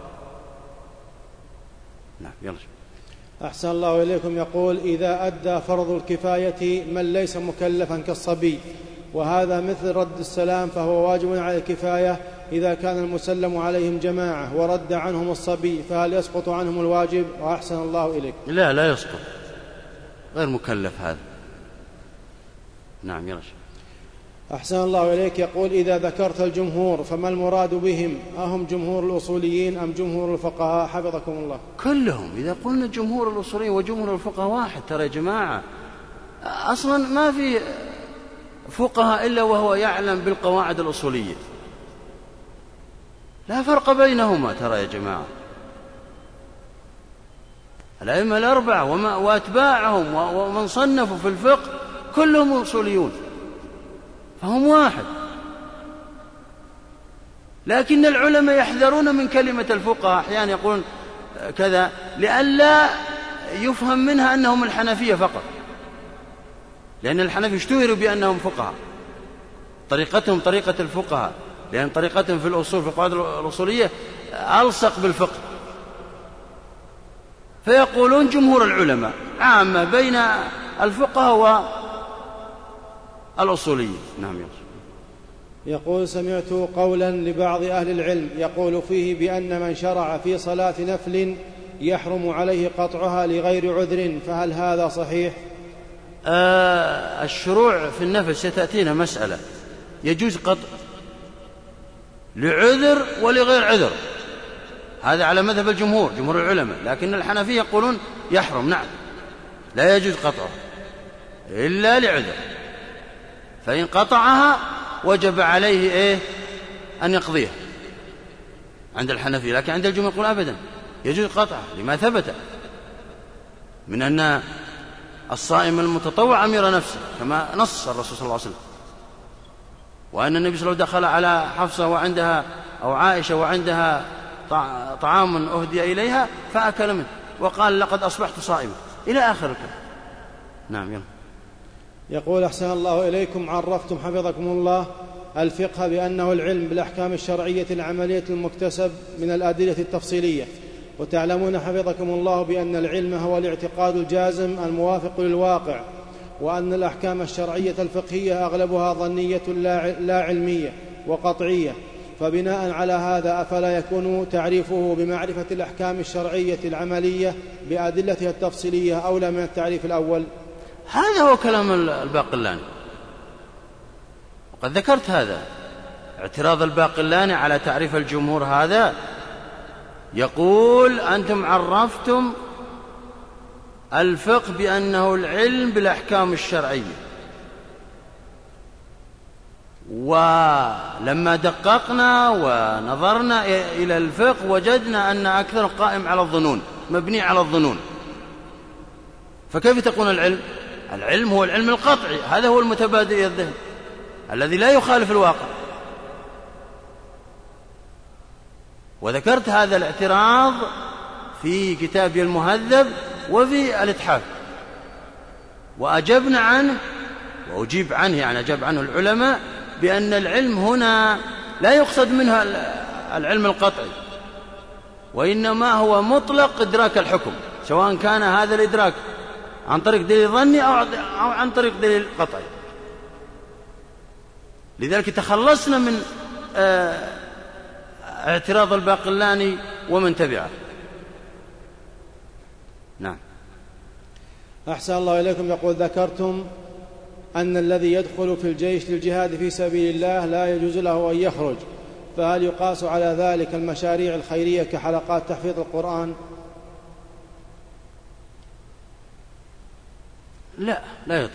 Speaker 1: نعم. يلا.
Speaker 2: أحسن الله إليكم. يقول: إذا أدى فرض الكفاية من ليس مكلفا كالصبي، وهذا مثل رد السلام، فهو واجب على الكفاية إذا كان المسلم عليهم جماعة ورد عنهم الصبي، فهل يسقط عنهم الواجب؟ وأحسن الله إليك.
Speaker 1: لا يسقط، غير مكلف هذا. نعم. يلا.
Speaker 2: أحسن الله إليك. يقول: إذا ذكرت الجمهور فما المراد بهم؟ أهم جمهور الأصوليين أم جمهور الفقهاء؟ حفظكم الله.
Speaker 1: كلهم. إذا قلنا جمهور الأصوليين وجمهور الفقهاء واحد، ترى يا جماعة أصلا ما في فقهاء إلا وهو يعلم بالقواعد الأصولية. لا فرق بينهما ترى يا جماعة. الأئمة الأربعة وأتباعهم ومن صنفوا في الفقه كلهم أصوليون، فهم واحد. لكن العلماء يحذرون من كلمة الفقهاء، أحيانا يقولون كذا لئلا يفهم منها أنهم الحنفية فقط، لأن الحنفية اشتهروا بأنهم فقهاء، طريقتهم طريقة الفقهاء، لأن طريقتهم في الأصول في القواعد الأصولية ألصق بالفقه. فيقولون جمهور العلماء عامة بين الفقهاء والأصوليين. نعم.
Speaker 2: يقول: سمعت قولا لبعض أهل العلم يقول فيه بأن من شرع في صلاة نفل يحرم عليه قطعها لغير عذر، فهل هذا صحيح؟
Speaker 1: الشروع في النفل ستأتينا مسألة، يجوز قطع لعذر ولغير عذر، هذا على مذهب الجمهور، جمهور العلماء. لكن الحنفية يقولون يحرم، نعم، لا يجوز قطعه إلا لعذر، فإن قطعها وجب عليه أن يقضيها عند الحنفية. لكن عند الجمهور يقول أبدا يجوز قطعها، لما ثبت من أن الصائم المتطوع أمير نفسه، كما نص الرسول صلى الله عليه وسلم، وأن النبي صلى الله عليه وسلم دخل على حفصة وعندها أو عائشة وعندها طعام أهدي إليها فأكل منه وقال لقد أصبحت صائما، إلى آخر الكلام. نعم. يلا.
Speaker 2: يقول: أحسن الله إليكم، عرفتم حفظكم الله الفقه بأنه العلم بالأحكام الشرعية العملية المكتسب من الأدلة التفصيلية، وتعلمون حفظكم الله بأن العلم هو الاعتقاد الجازم الموافق للواقع، وأن الأحكام الشرعية الفقهية أغلبها ظنية لا علمية وقطعية، فبناء على هذا أفلا يكون تعريفه بمعرفة الأحكام الشرعية العملية بأدلتها التفصيلية أولى من التعريف الأول؟
Speaker 1: هذا هو كلام الباقلاني، وقد ذكرت هذا اعتراض الباقلاني على تعريف الجمهور. هذا يقول: أنتم عرفتم الفقه بأنه العلم بالأحكام الشرعية، ولما دققنا ونظرنا إلى الفقه وجدنا أن أكثر قائم على الظنون، مبني على الظنون، فكيف تكون العلم؟ العلم هو العلم القطعي، هذا هو المتبادر إلى الذهن الذي لا يخالف الواقع. وذكرت هذا الاعتراض في كتابي المهذب وفي الإتحاف، وأجبنا عنه وأجيب عنه، يعني أجاب عنه العلماء بأن العلم هنا لا يقصد منها العلم القطعي، وإنما هو مطلق إدراك الحكم، سواء كان هذا الإدراك عن طريق دليل ظني أو عن طريق دليل قطعي. لذلك تخلصنا من اعتراض الباقلاني ومن تبعه. نعم.
Speaker 2: أحسن الله إليكم. يقول: ذكرتم أن الذي يدخل في الجيش للجهاد في سبيل الله لا يجوز له أن يخرج، فهل يقاس على ذلك المشاريع الخيرية كحلقات تحفيظ القرآن؟
Speaker 1: لا يطلق،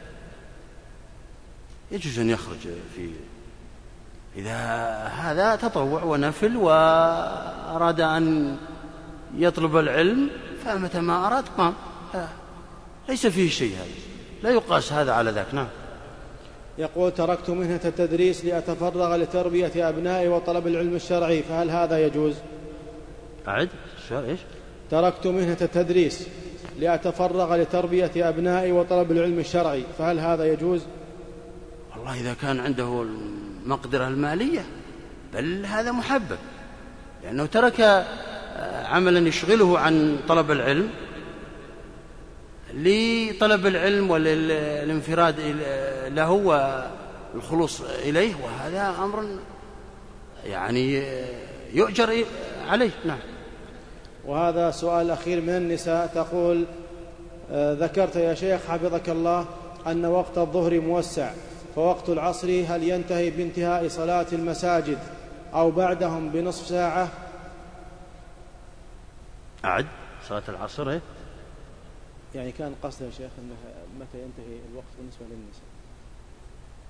Speaker 1: يجوز أن يخرج إذا هذا تطوع ونفل وأراد أن يطلب العلم فمتى ما أراد قام، ليس فيه شيء، هذا لا يقاس هذا على ذاك. نعم.
Speaker 2: يقول: تركت مهنة التدريس لأتفرغ لتربية أبنائي وطلب العلم الشرعي، فهل هذا يجوز؟
Speaker 1: أعد إيش؟
Speaker 2: تركت مهنة التدريس لأتفرغ لتربية أبنائي وطلب العلم الشرعي، فهل هذا يجوز؟
Speaker 1: والله إذا كان عنده المقدرة المالية بل هذا محبب، لأنه ترك عملا يشغله عن طلب العلم لطلب العلم والانفراد له والخلوص إليه، وهذا أمر يعني يؤجر عليه. نعم.
Speaker 2: وهذا سؤال أخير من النساء، تقول: ذكرت يا شيخ حفظك الله أن وقت الظهر موسع، فوقت العصر هل ينتهي بانتهاء صلاة المساجد أو بعدهم بنصف ساعة؟
Speaker 1: أعد صلاة العصر
Speaker 2: يعني كان قصد يا شيخ أنه متى ينتهي الوقت بالنسبة للنساء؟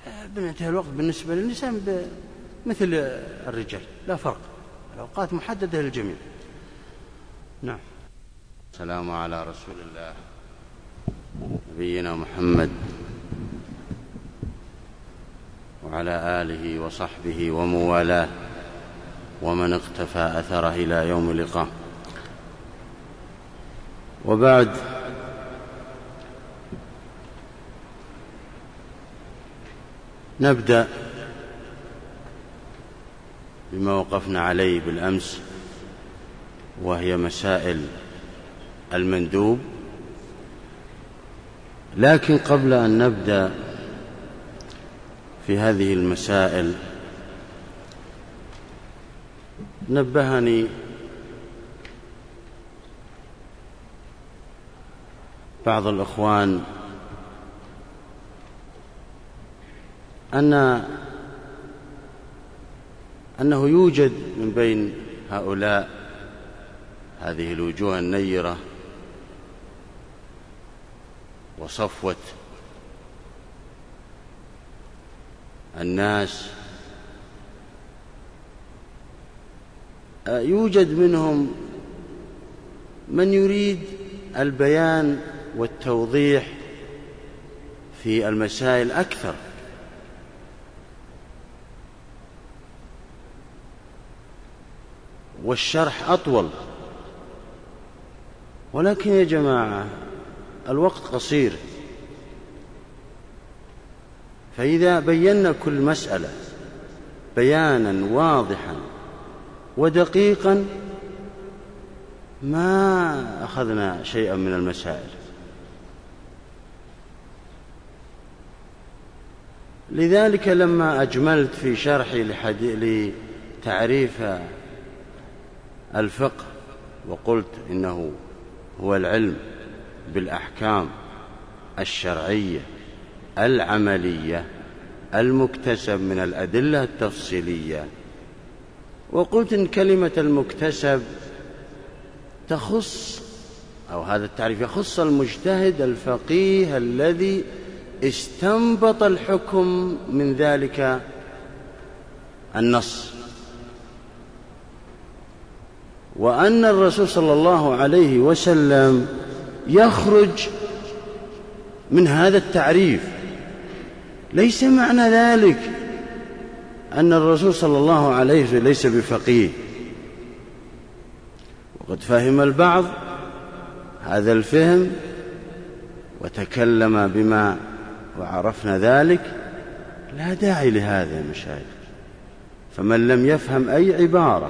Speaker 1: بننتهي الوقت بالنسبة للنساء مثل الرجال، لا فرق، الأوقات محددة للجميع. نعم. السلام على رسول الله نبينا محمد وعلى آله وصحبه وموالاه ومن اقتفى أثره إلى يوم اللقاء. وبعد، نبدأ بما وقفنا عليه بالأمس، وهي مسائل المندوب. لكن قبل أن نبدأ في هذه المسائل نبهني بعض الإخوان أنه يوجد من بين هؤلاء هذه الوجوه النيرة وصفوة الناس، يوجد منهم من يريد البيان والتوضيح في المسائل أكثر، والشرح أطول. ولكن يا جماعة الوقت قصير، فإذا بينا كل مسألة بيانا واضحا ودقيقا ما أخذنا شيئا من المسائل. لذلك لما أجملت في شرحي لتعريف الفقه وقلت إنه هو العلم بالأحكام الشرعية العملية المكتسب من الأدلة التفصيلية، وقلت إن كلمة المكتسب تخص، أو هذا التعريف يخص المجتهد الفقيه الذي استنبط الحكم من ذلك النص، وأن الرسول صلى الله عليه وسلم يخرج من هذا التعريف. ليس معنى ذلك أن الرسول صلى الله عليه وسلم ليس بفقيه، وقد فهم البعض هذا الفهم وتكلم بما وعرفنا ذلك. لا داعي لهذا يا مشايخ. فمن لم يفهم أي عبارة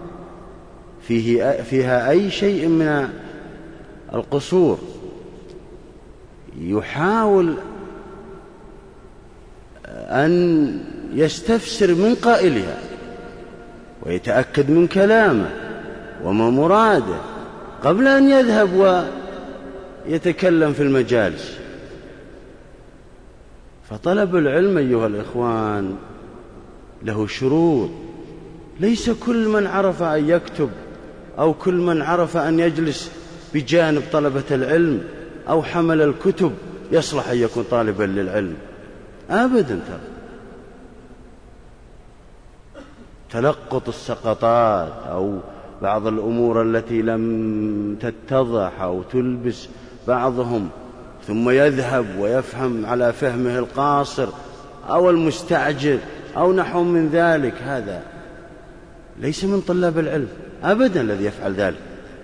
Speaker 1: فيها أي شيء من القصور يحاول أن يستفسر من قائلها ويتأكد من كلامه وما مراده قبل أن يذهب ويتكلم في المجالس. فطلب العلم أيها الإخوان له شروط. ليس كل من عرف أن يكتب أو كل من عرف أن يجلس بجانب طلبة العلم أو حمل الكتب يصلح أن يكون طالبا للعلم أبدا. تلقط السقطات أو بعض الأمور التي لم تتضح أو تلبس بعضهم ثم يذهب ويفهم على فهمه القاصر أو المستعجل أو نحو من ذلك، هذا ليس من طلاب العلم أبدا الذي يفعل ذلك.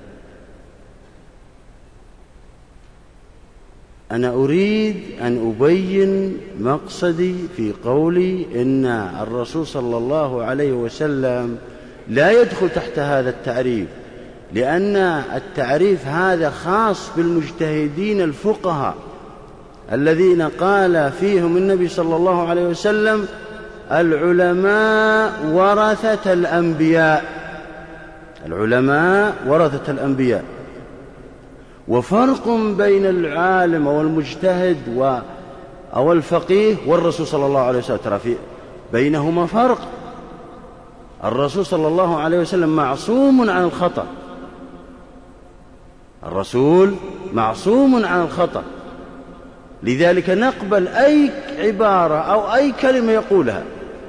Speaker 1: أنا أريد أن أبين مقصدي في قولي إن الرسول صلى الله عليه وسلم لا يدخل تحت هذا التعريف، لأن التعريف هذا خاص بالمجتهدين الفقهاء الذين قال فيهم النبي صلى الله عليه وسلم العلماء ورثة الأنبياء. العلماء ورثة الأنبياء. وفرق بين العالم والمجتهد أو الفقيه والرسول صلى الله عليه وسلم، ترى بينهما فرق. الرسول صلى الله عليه وسلم معصوم عن الخطأ. الرسول معصوم عن الخطأ، لذلك نقبل أي عبارة أو أي كلمة يقولها.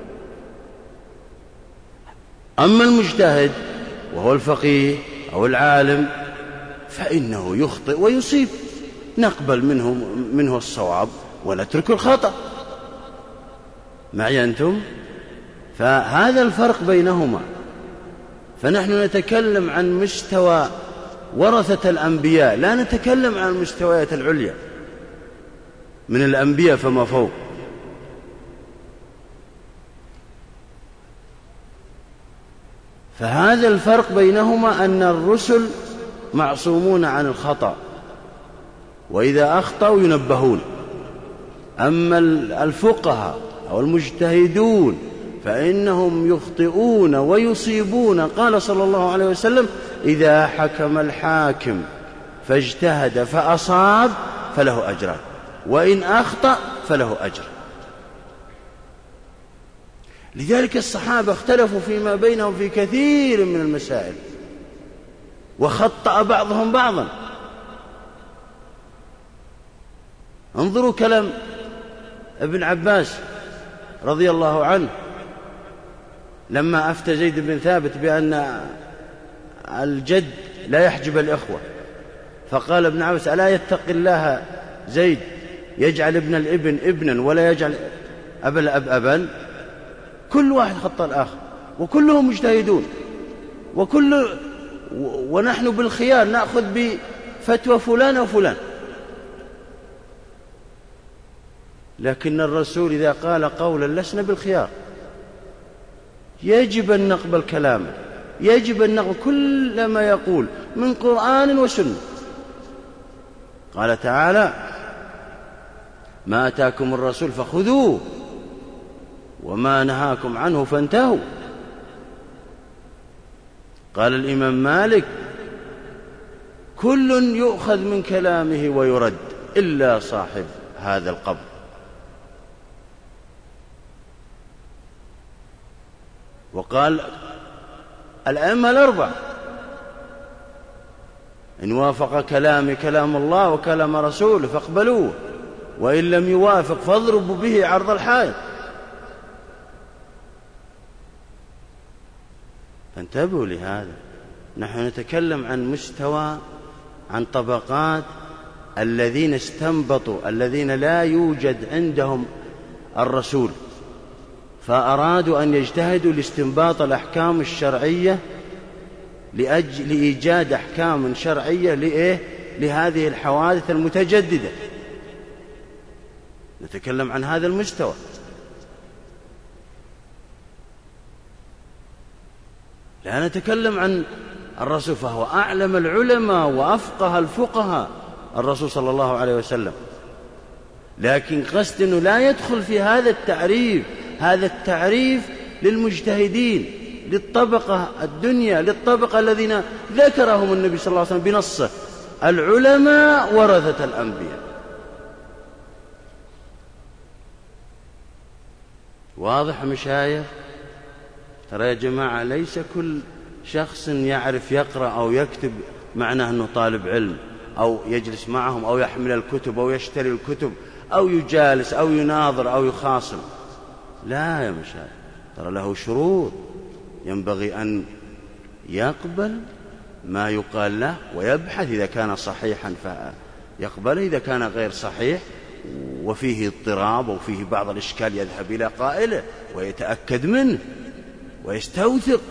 Speaker 1: أما المجتهد وهو الفقيه أو العالم فإنه يخطئ ويصيب، نقبل منه الصواب ونترك الخطأ. معي أنتم؟ فهذا الفرق بينهما. فنحن نتكلم عن مستوى ورثة الأنبياء، لا نتكلم عن المستويات العليا من الأنبياء فما فوق. فهذا الفرق بينهما أن الرسل معصومون عن الخطأ، وإذا أخطأوا ينبهون. أما الفقهاء أو المجتهدون فإنهم يخطئون ويصيبون. قال صلى الله عليه وسلم: إذا حكم الحاكم فاجتهد فأصاب فله أجران، وإن أخطأ فله أجر. لذلك الصحابة اختلفوا فيما بينهم في كثير من المسائل، وخطأ بعضهم بعضا. انظروا كلام ابن عباس رضي الله عنه لما أفتى زيد بن ثابت بأن الجد لا يحجب الإخوة، فقال ابن عباس: ألا يتقي الله زيد يجعل ابن الابن ابنا ولا يجعل أبا الأب أبا؟ كل واحد خطأ الآخر وكلهم مجتهدون، ونحن بالخيار نأخذ بفتوى فلان وفلان. لكن الرسول إذا قال قولا لسنا بالخيار، يجب أن نقبل كلامه، يجب أن نقبل كل ما يقول من قرآن وسنة. قال تعالى: ما آتاكم الرسول فخذوه وما نهاكم عنه فانتهوا. قال الإمام مالك: كل يؤخذ من كلامه ويرد إلا صاحب هذا القبر. وقال الأئمة الأربعة: إن وافق كلامي كلام الله وكلام رسوله فاقبلوه، وإن لم يوافق فاضربوا به عرض الحائط. فانتبهوا لهذا. نحن نتكلم عن مستوى، عن طبقات الذين استنبطوا، الذين لا يوجد عندهم الرسول، فأرادوا أن يجتهدوا لاستنباط الأحكام الشرعية لإيجاد أحكام شرعية لهذه الحوادث المتجددة. نتكلم عن هذا المستوى. لا نتكلم عن الرسول، فهو أعلم العلماء وأفقه الفقهاء الرسول صلى الله عليه وسلم، لكن قصد أنه لا يدخل في هذا التعريف. هذا التعريف للمجتهدين، للطبقة الدنيا، للطبقة الذين ذكرهم النبي صلى الله عليه وسلم بنصه: العلماء ورثة الأنبياء. واضح مشايخ؟ ترى يا جماعة ليس كل شخص يعرف يقرأ أو يكتب معناه أنه طالب علم، أو يجلس معهم، أو يحمل الكتب، أو يشتري الكتب، أو يجالس، أو يناظر، أو يخاصم. لا يا مشايخ، ترى له شروط. ينبغي أن يقبل ما يقال له ويبحث، إذا كان صحيحا فيقبله، إذا كان غير صحيح وفيه اضطراب أو فيه بعض الإشكال يذهب إلى قائله ويتأكد منه ويستوثق.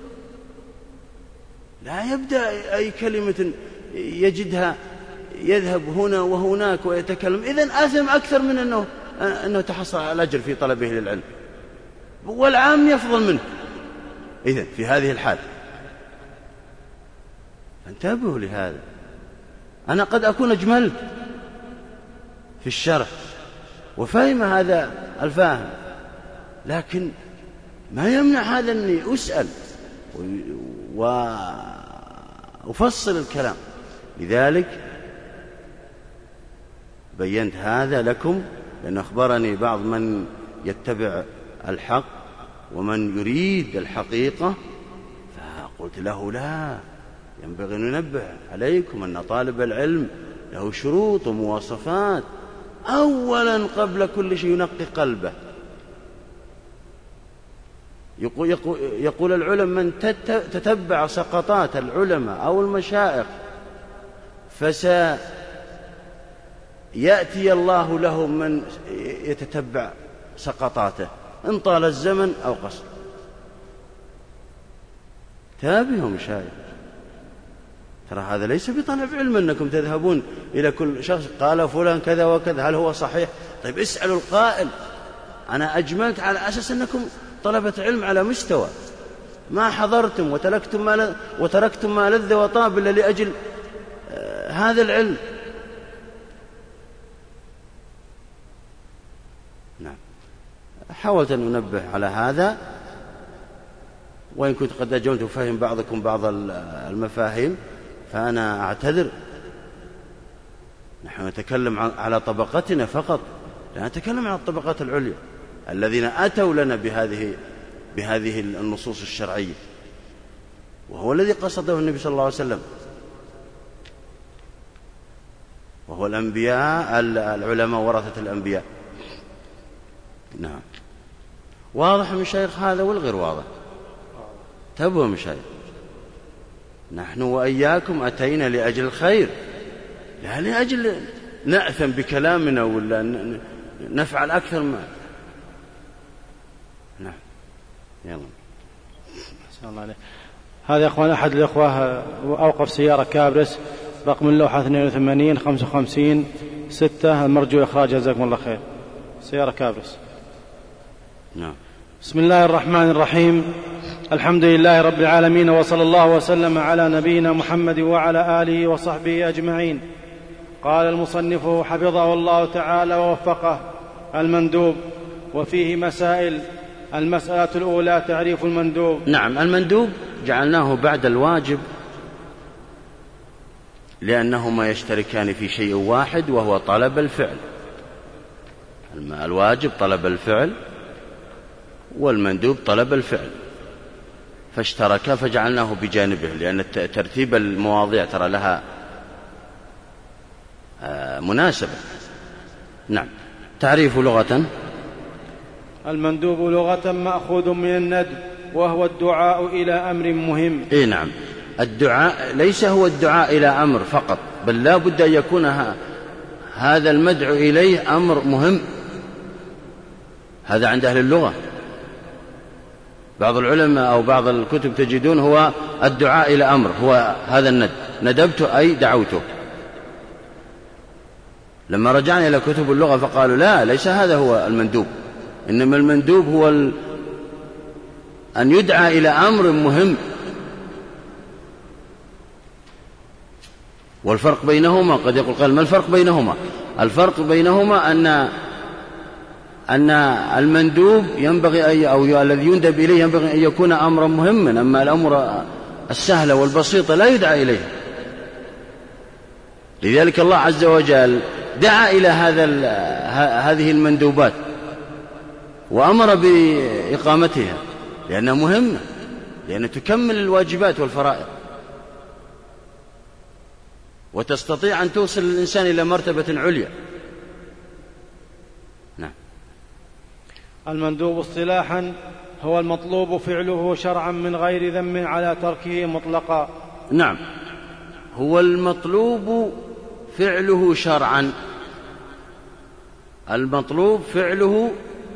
Speaker 1: لا يبدأ أي كلمة يجدها يذهب هنا وهناك ويتكلم، إذن آثم أكثر من أنه تحصل على الأجر في طلبه للعلم، والعام يفضل منه. إذن في هذه الحال انتبهوا لهذا. أنا قد أكون أجملت في الشرح وفهم هذا الفاهم، لكن ما يمنع هذا أني أسأل وأفصل الكلام. لذلك بينت هذا لكم، لأن أخبرني بعض من يتبع الحق ومن يريد الحقيقة، فقلت له: لا، ينبغي أن ننبه عليكم أن طالب العلم له شروط ومواصفات، أولا قبل كل شيء ينقي قلبه. يقول العلماء من تتبع سقطات العلماء أو المشايخ فسيأتي الله له من يتتبع سقطاته إن طال الزمن أو قصر. تابعوا مشايخ، ترى هذا ليس بطلب علم أنكم تذهبون إلى كل شخص قال فلان كذا وكذا هل هو صحيح. طيب اسألوا القائل. أنا أجملت على أساس أنكم طلبة علم على مستوى، ما حضرتم وتركتم ما لذ وطاب إلا لأجل هذا العلم. نعم، حاولت أن أنبه على هذا، وإن كنت قد أجملت فهم بعضكم بعض المفاهيم فأنا أعتذر. نحن نتكلم على طبقتنا فقط، لا نتكلم عن الطبقات العليا الذين أتوا لنا بهذه النصوص الشرعية، وهو الذي قصده النبي صلى الله عليه وسلم، وهو الأنبياء العلماء ورثة الأنبياء. نعم، واضح مشايخ هذا والغير واضح؟ تبوا مشايخ، نحن وإياكم أتينا لأجل الخير، لا لأجل نأثم بكلامنا ولا نفعل أكثر ما. نعم، يلا.
Speaker 2: أحسن الله عليك. هذا يا أخوان أحد الأخوة أوقف سيارة كابرس رقم اللوحة 82 55 6 المرجو إخراجها، جزاكم الله خير. سيارة كابرس.
Speaker 1: نعم.
Speaker 2: بسم الله الرحمن الرحيم. الحمد لله رب العالمين، وصلى الله وسلم على نبينا محمد وعلى آله وصحبه أجمعين. قال المصنف حفظه الله تعالى ووفقه: المندوب، وفيه مسائل. المسألة الأولى تعريف المندوب.
Speaker 1: نعم، المندوب جعلناه بعد الواجب لأنهما يشتركان في شيء واحد وهو طلب الفعل. الواجب طلب الفعل والمندوب طلب الفعل، فاشتركا فجعلناه بجانبه، لأن ترتيب المواضيع ترى لها مناسبة. نعم. تعريف لغة:
Speaker 2: المندوب لغة مأخوذ من الندب، وهو الدعاء إلى أمر مهم.
Speaker 1: إيه نعم، الدعاء ليس هو الدعاء إلى أمر فقط، بل لا بد أن يكون هذا المدعو إليه أمر مهم. هذا عند أهل اللغة. بعض العلماء أو بعض الكتب تجدون هو الدعاء إلى أمر، هو هذا الندب، ندبت أي دعوته. لما رجعنا إلى كتب اللغة فقالوا لا، ليس هذا هو المندوب، إنما المندوب هو أن يدعى إلى أمر مهم. والفرق بينهما، قد يقول قال ما الفرق بينهما؟ الفرق بينهما أن المندوب ينبغي أو الذي يندب إليه ينبغي أن يكون أمرا مهما، أما الأمر السهل والبسيط لا يدعى إليه. لذلك الله عز وجل دعا إلى هذه المندوبات وأمر بإقامتها لأنها مهمة، لأنها تكمل الواجبات والفرائض، وتستطيع أن توصل الإنسان إلى مرتبة عليا. نعم.
Speaker 2: المندوب اصطلاحا هو المطلوب فعله شرعا من غير ذم على تركه مطلقا.
Speaker 1: نعم، هو المطلوب فعله شرعا، المطلوب فعله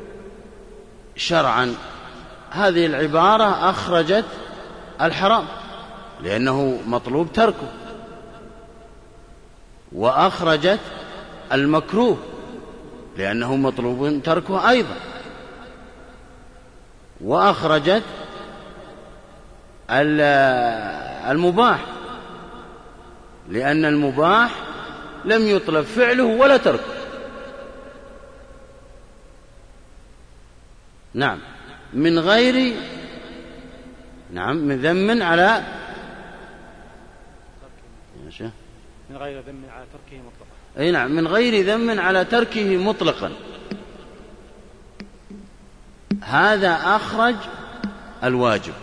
Speaker 1: شرعا. هذه العبارة أخرجت الحرام لأنه مطلوب تركه، وأخرجت المكروه لأنه مطلوب تركه أيضا، وأخرجت المباح لأن المباح لم يطلب فعله ولا تركه. نعم، من غير من ذم على
Speaker 2: من غير ذم على تركه مطلقا.
Speaker 1: أي نعم، من غير ذم على تركه مطلقا. هذا أخرج الواجب،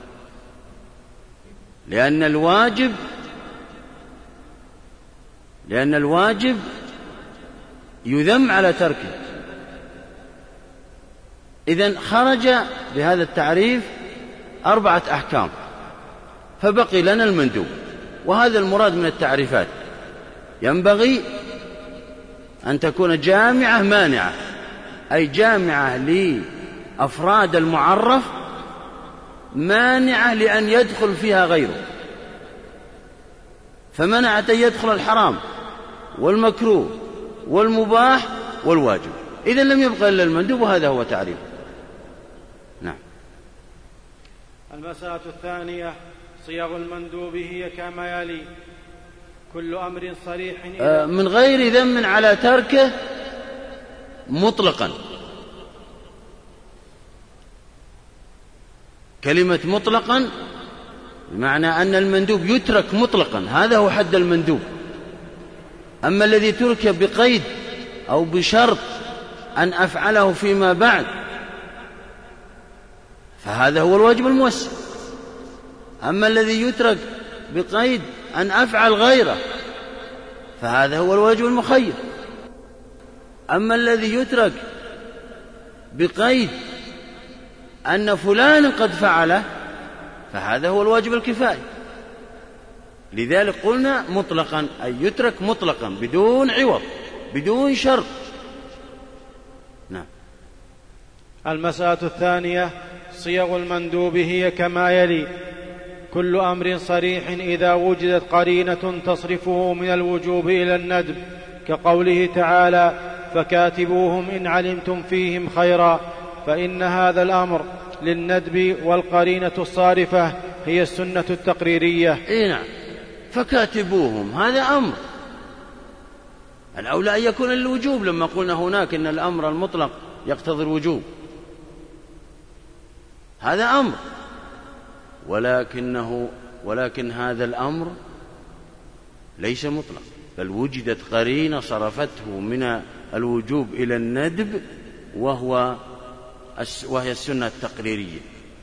Speaker 1: لأن الواجب يذم على تركه. إذن خرج بهذا التعريف 4 أحكام، فبقي لنا المندوب، وهذا المراد من التعريفات. ينبغي أن تكون جامعة مانعة، أي جامعة لأفراد المعرف مانعة لأن يدخل فيها غيره، فمنعت أن يدخل الحرام والمكروه والمباح والواجب. إذن لم يبقى إلا المندوب، وهذا هو تعريف. نعم.
Speaker 2: المسألة الثانية: صيغ المندوب هي كما يلي: كل أمر صريح
Speaker 1: من غير ذم على تركه مطلقا. كلمة مطلقا بمعنى أن المندوب يترك مطلقا، هذا هو حد المندوب. أما الذي ترك بقيد أو بشرط أن أفعله فيما بعد فهذا هو الواجب الموسع. أما الذي يترك بقيد أن أفعل غيره فهذا هو الواجب المخير. أما الذي يترك بقيد أن فلان قد فعله فهذا هو الواجب الكفائي. لذلك قلنا مطلقا، أي يترك مطلقا بدون عوض بدون شرط. نعم.
Speaker 2: المسألة الثانية: صيغ المندوب هي كما يلي: كل أمر صريح إذا وجدت قرينة تصرفه من الوجوب إلى الندب، كقوله تعالى: فكاتبوهم إن علمتم فيهم خيرا، فإن هذا الأمر للندب، والقرينة الصارفة هي السنة التقريرية.
Speaker 1: نعم. فكاتبوهم هذا أمر، الأولى أن يكون الوجوب، لما قلنا هناك إن الأمر المطلق يقتضي الوجوب، هذا أمر، ولكن هذا الأمر ليس مطلق، بل وجدت قرينة صرفته من الوجوب إلى الندب، وهي السنة التقريرية.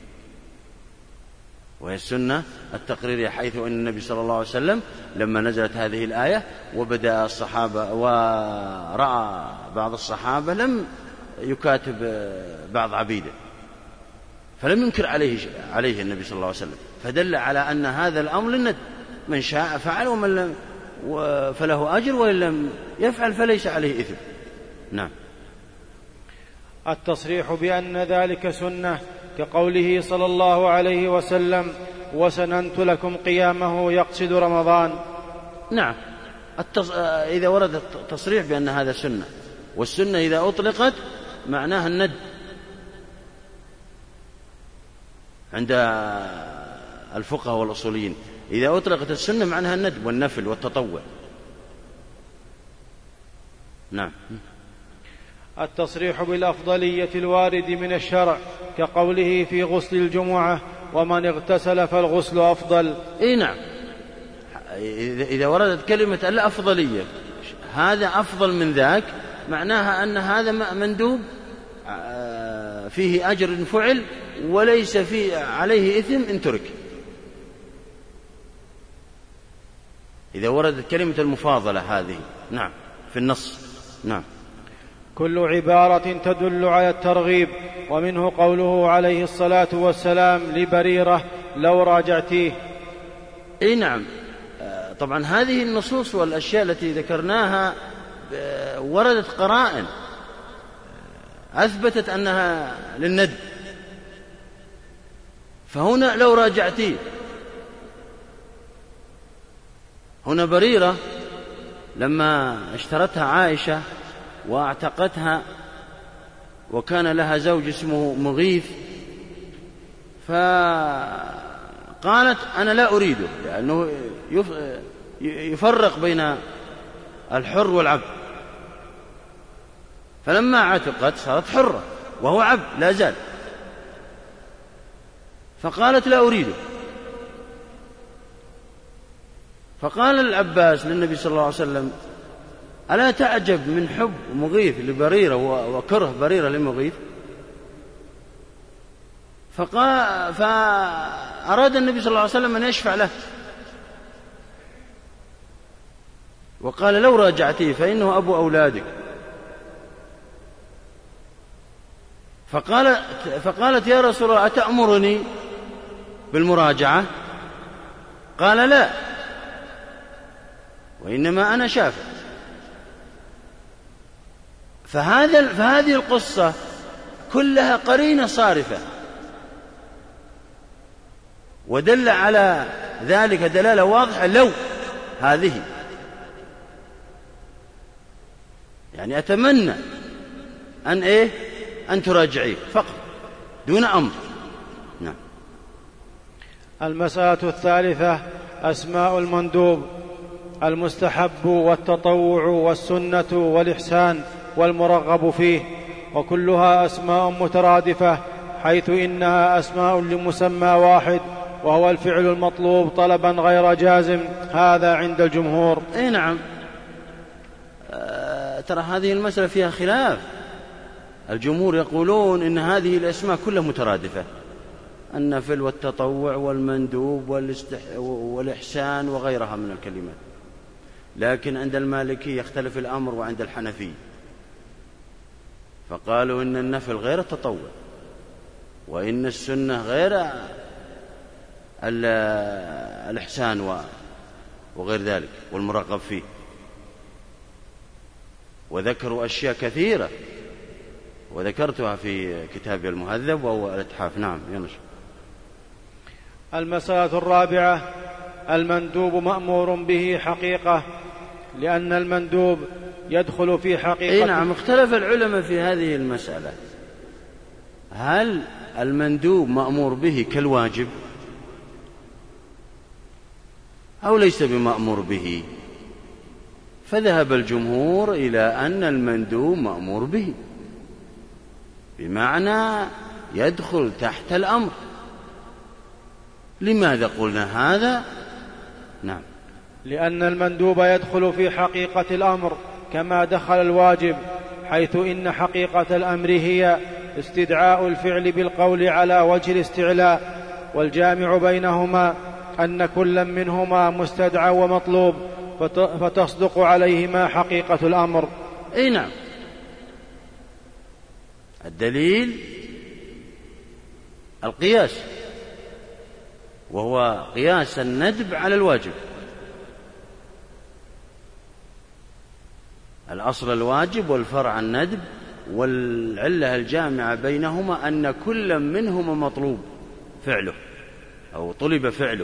Speaker 1: حيث أن النبي صلى الله عليه وسلم لما نزلت هذه الآية وبدأ الصحابة ورأى بعض الصحابة لم يكاتب بعض عبيده، فلم ينكر عليه النبي صلى الله عليه وسلم، فدل على أن هذا الأمر للندب، من شاء فعل ومن لم فله أجر، وإن لم يفعل فليس عليه إثم. نعم.
Speaker 2: التصريح بأن ذلك سنة، كقوله صلى الله عليه وسلم: وسننت لكم قيامه، يقصد رمضان.
Speaker 1: نعم. إذا ورد التصريح بأن هذا سنة، والسنة إذا أطلقت معناها الندب عند الفقهاء والأصوليين، إذا أطلقت السنة معناها الندب والنفل والتطوع. نعم.
Speaker 2: التصريح بالأفضلية الوارد من الشرع، كقوله في غسل الجمعة: ومن اغتسل فالغسل أفضل.
Speaker 1: نعم. إذا وردت كلمة الأفضلية، هذا أفضل من ذاك، معناها أن هذا مندوب فيه أجر فعل وليس فيه عليه إثم إن ترك. إذا وردت كلمة المفاضلة هذه، نعم، في النص. نعم.
Speaker 2: كل عبارة تدل على الترغيب، ومنه قوله عليه الصلاة والسلام لبريرة: لو راجعتيه.
Speaker 1: نعم. طبعا هذه النصوص والأشياء التي ذكرناها وردت قرائن أثبتت أنها للندب، فهنا لو راجعتيه، هنا بريرة لما اشترتها عائشة واعتقتها، وكان لها زوج اسمه مغيث، فقالت: أنا لا أريده، لأنه يفرق بين الحر والعبد، فلما عتقت صارت حرة وهو عبد لا زال، فقالت: لا أريده. فقال العباس للنبي صلى الله عليه وسلم: ألا تعجب من حب مغيث لبريرة وكره بريرة لمغيث؟ فأراد النبي صلى الله عليه وسلم أن يشفع له، وقال: لو راجعتيه فإنه أبو أولادك، فقالت يا رسول الله أتأمرني بالمراجعة؟ قال لا، وإنما أنا شافع. فهذه القصة كلها قرينة صارفة، ودل على ذلك دلالة واضحة. لو هذه يعني أتمنى أن تراجعيه فقط دون أمر. نعم.
Speaker 2: المسألة الثالثة أسماء المندوب: المستحب والتطوع والسنة والإحسان والمرغب فيه، وكلها أسماء مترادفة، حيث إنها أسماء لمسمى واحد، وهو الفعل المطلوب طلبا غير جازم. هذا عند الجمهور.
Speaker 1: نعم. ترى هذه المسألة فيها خلاف. الجمهور يقولون إن هذه الأسماء كلها مترادفة: النفل والتطوع والمندوب والإحسان وغيرها من الكلمات. لكن عند المالكي يختلف الأمر، وعند الحنفي فقالوا إن النفل غير التطوع، وإن السنة غير الإحسان وغير ذلك والمرغب فيه، وذكروا أشياء كثيرة وذكرتها في كتابي المهذب وهو الإتحاف. نعم ينشر.
Speaker 2: المسألة الرابعة: المندوب مأمور به حقيقة، لأن المندوب يدخل في حقيقة.
Speaker 1: نعم. اختلف العلماء في هذه المسألة: هل المندوب مأمور به كالواجب أو ليس بمأمور به؟ فذهب الجمهور إلى أن المندوب مأمور به، بمعنى يدخل تحت الأمر. لماذا قلنا هذا؟ نعم.
Speaker 2: لأن المندوب يدخل في حقيقة الأمر كما دخل الواجب، حيث إن حقيقة الأمر هي استدعاء الفعل بالقول على وجه الاستعلاء، والجامع بينهما أن كل منهما مستدعى ومطلوب، فتصدق عليهما حقيقة الأمر.
Speaker 1: نعم. الدليل القياس، وهو قياس الندب على الواجب. الأصل الواجب والفرع الندب، والعلة الجامعة بينهما أن كل منهما مطلوب فعله أو طلب فعله،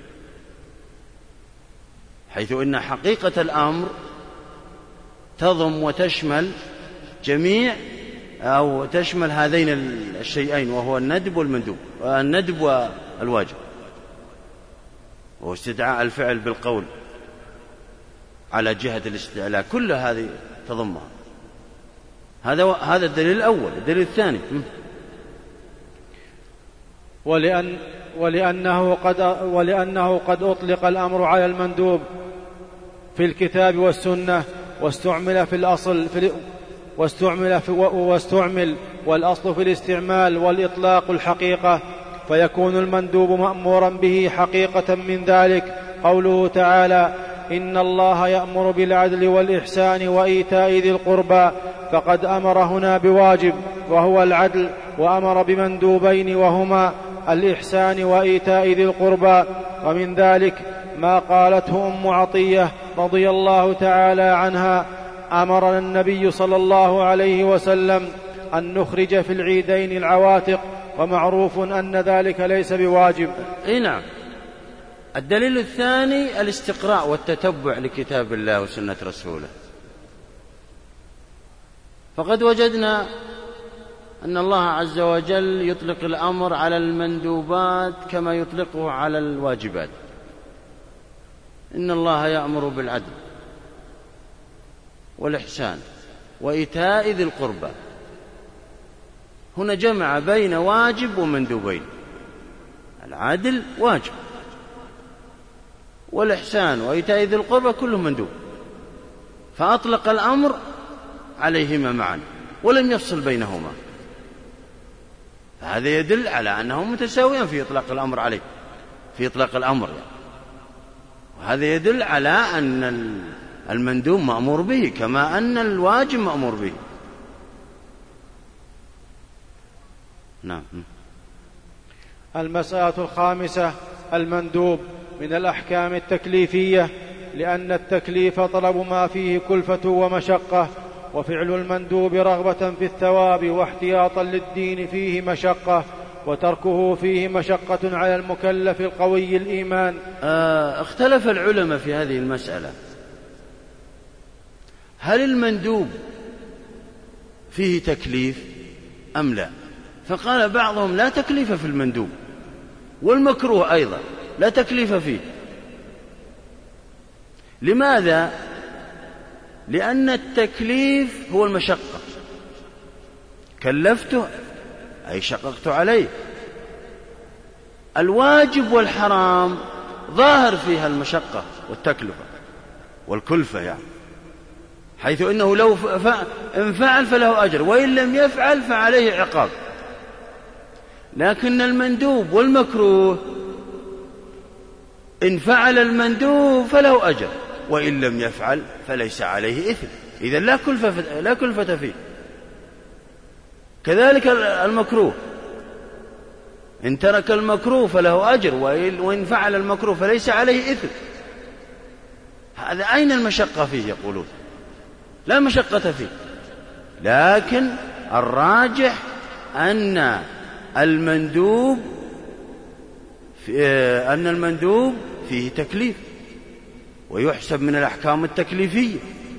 Speaker 1: حيث إن حقيقة الأمر تضم وتشمل جميع أو تشمل هذين الشيئين، وهو الندب والمندوب، الندب والواجب، وهو استدعاء الفعل بالقول على جهة الاستعلاء. كل هذه تضمها. هذا الدليل الأول. الدليل الثاني:
Speaker 2: ولأنه قد أطلق الأمر على المندوب في الكتاب والسنة، واستعمل في الأصل واستعمل والأصل في الاستعمال والإطلاق الحقيقة، فيكون المندوب مأمورا به حقيقة. من ذلك قوله تعالى: إن الله يأمر بالعدل والإحسان وإيتاء ذي القربى، فقد أمر هنا بواجب وهو العدل، وأمر بمندوبين وهما الإحسان وإيتاء ذي القربى. ومن ذلك ما قالته أم عطية رضي الله تعالى عنها: أمرنا النبي صلى الله عليه وسلم أن نخرج في العيدين العواتق، ومعروف أن ذلك ليس بواجب.
Speaker 1: نعم. الدليل الثاني: الاستقراء والتتبع لكتاب الله وسنة رسوله. فقد وجدنا أن الله عز وجل يطلق الأمر على المندوبات كما يطلقه على الواجبات. إن الله يأمر بالعدل والإحسان وإيتاء ذي القربى. هنا جمع بين واجب ومندوبين. العدل واجب، والإحسان وإيتاء ذي القربى كله مندوب، فأطلق الأمر عليهما معا ولم يفصل بينهما. فهذا يدل على أنهم متساويان في إطلاق الأمر عليه، في إطلاق الأمر يعني. وهذا يدل على أن المندوب مأمور به كما أن الواجب مأمور به. نعم.
Speaker 2: المسألة الخامسة: المندوب من الأحكام التكليفية، لأن التكليف طلب ما فيه كلفة ومشقة، وفعل المندوب رغبة في الثواب واحتياطا للدين فيه مشقة، وتركه فيه مشقة على المكلف القوي الإيمان.
Speaker 1: اختلف العلماء في هذه المسألة، هل المندوب فيه تكليف أم لا؟ فقال بعضهم لا تكليف في المندوب، والمكروه أيضا لا تكليف فيه. لماذا؟ لأن التكليف هو المشقة، كلفته أي شققت عليه. الواجب والحرام ظاهر فيها المشقة والتكلفة والكلفة، يعني حيث إنه لو إن فعل فله أجر، وإن لم يفعل فعليه عقاب. لكن المندوب والمكروه إن فعل المندوب فله أجر، وإن لم يفعل فليس عليه إثم، إذن لا كلفة فيه. كذلك المكروه إن ترك المكروه فله أجر، وإن فعل المكروه فليس عليه إثم. هذا أين المشقة فيه؟ يقولون لا مشقة فيه. لكن الراجح أن المندوب فيه تكليف، ويحسب من الأحكام التكليفية.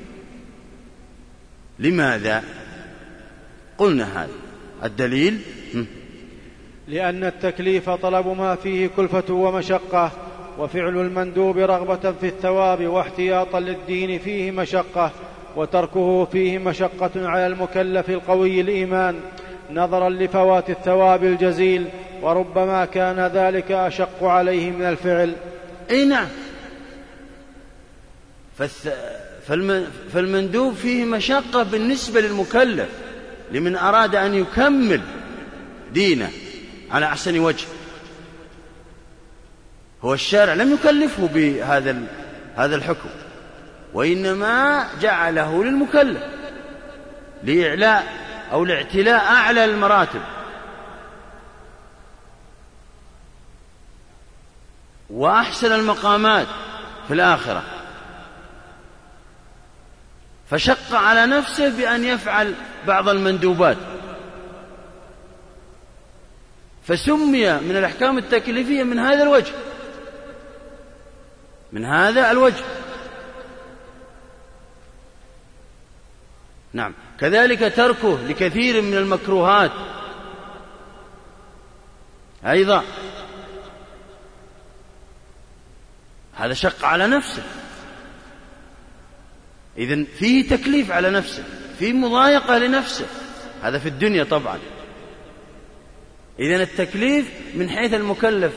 Speaker 1: لماذا؟ قلنا هذا الدليل:
Speaker 2: لأن التكليف طلب ما فيه كلفة ومشقة، وفعل المندوب رغبة في الثواب واحتياطا للدين فيه مشقة، وتركه فيه مشقة على المكلف القوي الإيمان، نظرا لفوات الثواب الجزيل، وربما كان ذلك أشق عليه من الفعل.
Speaker 1: أي نعم. فالمندوب فيه مشقة بالنسبة للمكلف، لمن أراد أن يكمل دينه على أحسن وجه. هو الشارع لم يكلفه بهذا الحكم، وإنما جعله للمكلف لإعلاء أو لاعتلاء أعلى المراتب، وأحسن المقامات في الآخرة. فشق على نفسه بأن يفعل بعض المندوبات، فسمي من الأحكام التكليفية من هذا الوجه. نعم. كذلك تركه لكثير من المكروهات أيضا، هذا شق على نفسه. إذن فيه تكليف على نفسه، فيه مضايقة لنفسه، هذا في الدنيا طبعا. إذن التكليف من حيث المكلف،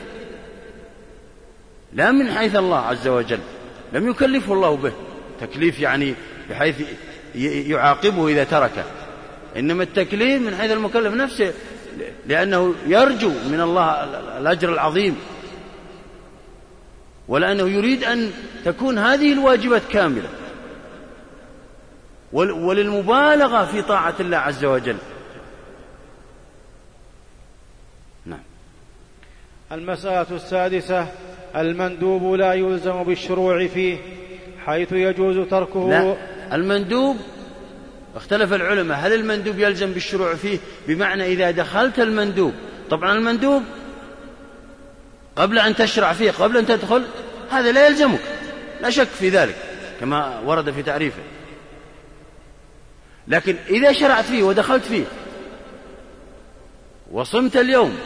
Speaker 1: لا من حيث الله عز وجل، لم يكلفه الله به تكليف يعني بحيث يعاقبه إذا تركه، إنما التكليف من حيث المكلف نفسه، لأنه يرجو من الله الأجر العظيم، ولأنه يريد أن تكون هذه الواجبات كاملة، وللمبالغة في طاعة الله عز وجل. نعم.
Speaker 2: المسألة السادسة: المندوب لا يلزم بالشروع فيه، حيث يجوز تركه.
Speaker 1: لا، المندوب اختلف العلماء، هل المندوب يلزم بالشروع فيه بمعنى إذا دخلت المندوب؟ طبعا المندوب قبل أن تشرع فيه، قبل أن تدخل، هذا لا يلزمك، لا شك في ذلك كما ورد في تعريفه. لكن إذا شرعت فيه ودخلت فيه وصمت اليوم،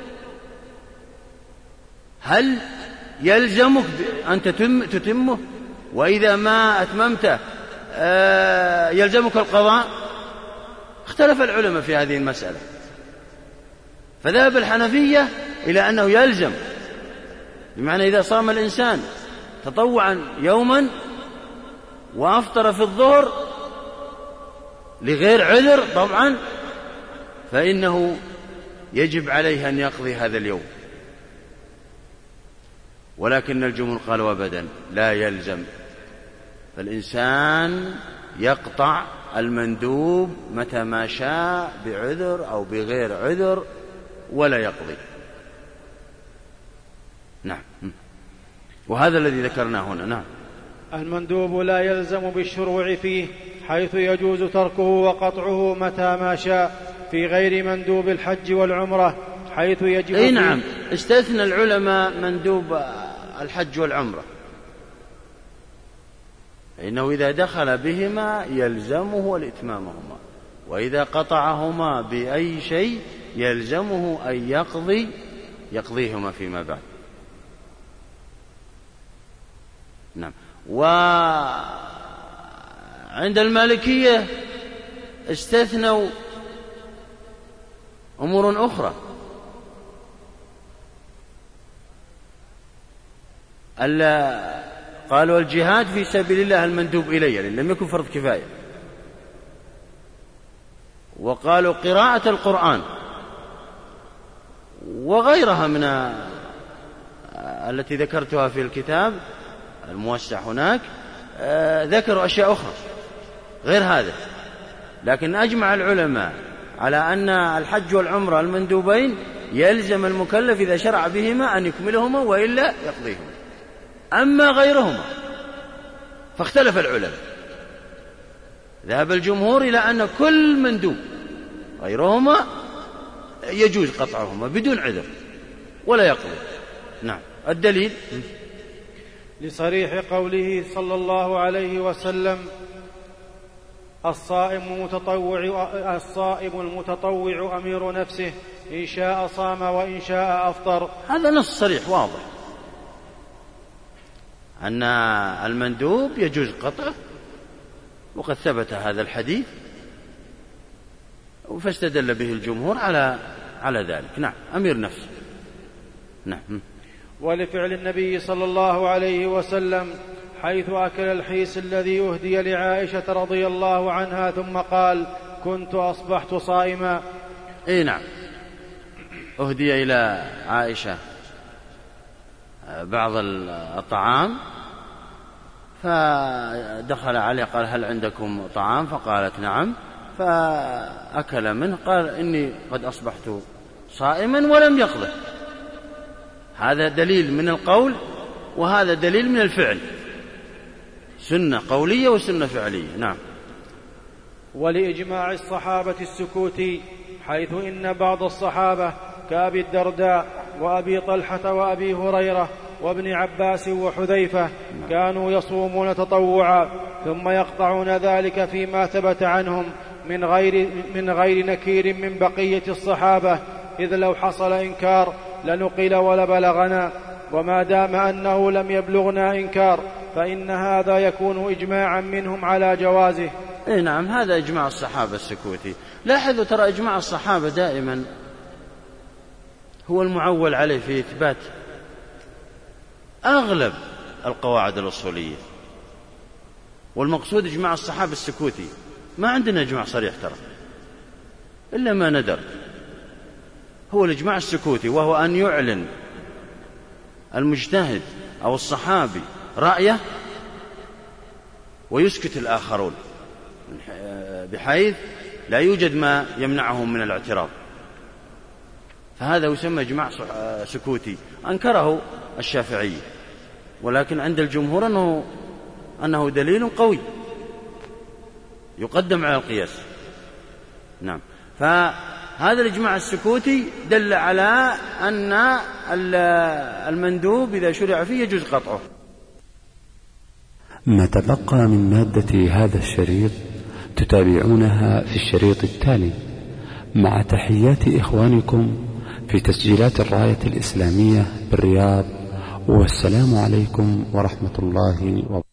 Speaker 1: هل يلزمك أن تتمه؟ وإذا ما أتممته يلزمك القضاء؟ اختلف العلماء في هذه المسألة، فذهب الحنفية إلى أنه يلزم، بمعنى إذا صام الإنسان تطوعا يوما وأفطر في الظهر لغير عذر طبعا، فإنه يجب عليه أن يقضي هذا اليوم. ولكن الجمهور قالوا أبدا لا يلزم، فالإنسان يقطع المندوب متى ما شاء، بعذر أو بغير عذر، ولا يقضي. نعم. وهذا الذي ذكرناه هنا. نعم.
Speaker 2: المندوب لا يلزم بالشروع فيه، حيث يجوز تركه وقطعه متى ما شاء، في غير مندوب الحج والعمرة حيث يجب
Speaker 1: أي نعم، استثنى العلماء مندوب الحج والعمرة، إنه إذا دخل بهما يلزمه الإتمامهما، وإذا قطعهما بأي شيء يلزمه أن يقضيهما فيما بعد. نعم. وعند المالكية استثنوا أمور أخرى، قالوا الجهاد في سبيل الله المندوب إليه لم يكن فرض كفاية، وقالوا قراءة القرآن وغيرها من التي ذكرتها في الكتاب الموسع هناك، ذكروا أشياء أخرى غير هذا، لكن أجمع العلماء على أن الحج والعمرة المندوبين يلزم المكلف إذا شرع بهما أن يكملهما وإلا يقضيهما. أما غيرهما فاختلف العلماء، ذهب الجمهور إلى أن كل مندوب غيرهما يجوز قطعهما بدون عذر ولا يقضي. نعم. الدليل
Speaker 2: لصريح قوله صلى الله عليه وسلم: الصائم المتطوع أمير نفسه، إن شاء صام وإن شاء أفطر.
Speaker 1: هذا نص صريح واضح أن المندوب يجوز قطعه، وقد ثبت هذا الحديث فاستدل به الجمهور على ذلك. نعم. أمير نفسه. نعم.
Speaker 2: ولفعل النبي صلى الله عليه وسلم حيث أكل الحيس الذي أهدي لعائشة رضي الله عنها ثم قال: كنت أصبحت صائما.
Speaker 1: أي نعم، أهدي إلى عائشة بعض الطعام، فدخل عليه قال: هل عندكم طعام؟ فقالت: نعم، فأكل منه، قال: إني قد أصبحت صائما ولم يقضه. هذا دليل من القول، وهذا دليل من الفعل، سنة قولية وسنة فعلية. نعم.
Speaker 2: ولإجماع الصحابة السكوت، حيث إن بعض الصحابة كأبي الدرداء وأبي طلحة وأبي هريرة وابن عباس وحذيفة كانوا يصومون تطوعا ثم يقطعون ذلك فيما ثبت عنهم من غير نكير من بقية الصحابة، إذ لو حصل إنكار لنقل ولبلغنا، وما دام أنه لم يبلغنا إنكار فإن هذا يكون إجماعا منهم على جوازه.
Speaker 1: إيه نعم، هذا إجماع الصحابة السكوتي. لاحظوا ترى إجماع الصحابة دائما هو المعول عليه في إثبات أغلب القواعد الأصولية، والمقصود إجماع الصحابة السكوتي. ما عندنا إجماع صريح ترى إلا ما ندر، هو الإجماع السكوتي، وهو أن يعلن المجتهد أو الصحابي رأيه ويسكت الآخرون، بحيث لا يوجد ما يمنعهم من الاعتراض، فهذا يسمى إجماع سكوتي. أنكره الشافعي، ولكن عند الجمهور أنه دليل قوي يقدم على القياس. نعم. فهذا الإجماع السكوتي دل على أن المندوب إذا شرع فيه يجوز قطعه.
Speaker 3: ما تبقى من مادة هذا الشريط تتابعونها في الشريط التالي، مع تحيات إخوانكم في تسجيلات الراية الإسلامية بالرياض، والسلام عليكم ورحمة الله وبركاته.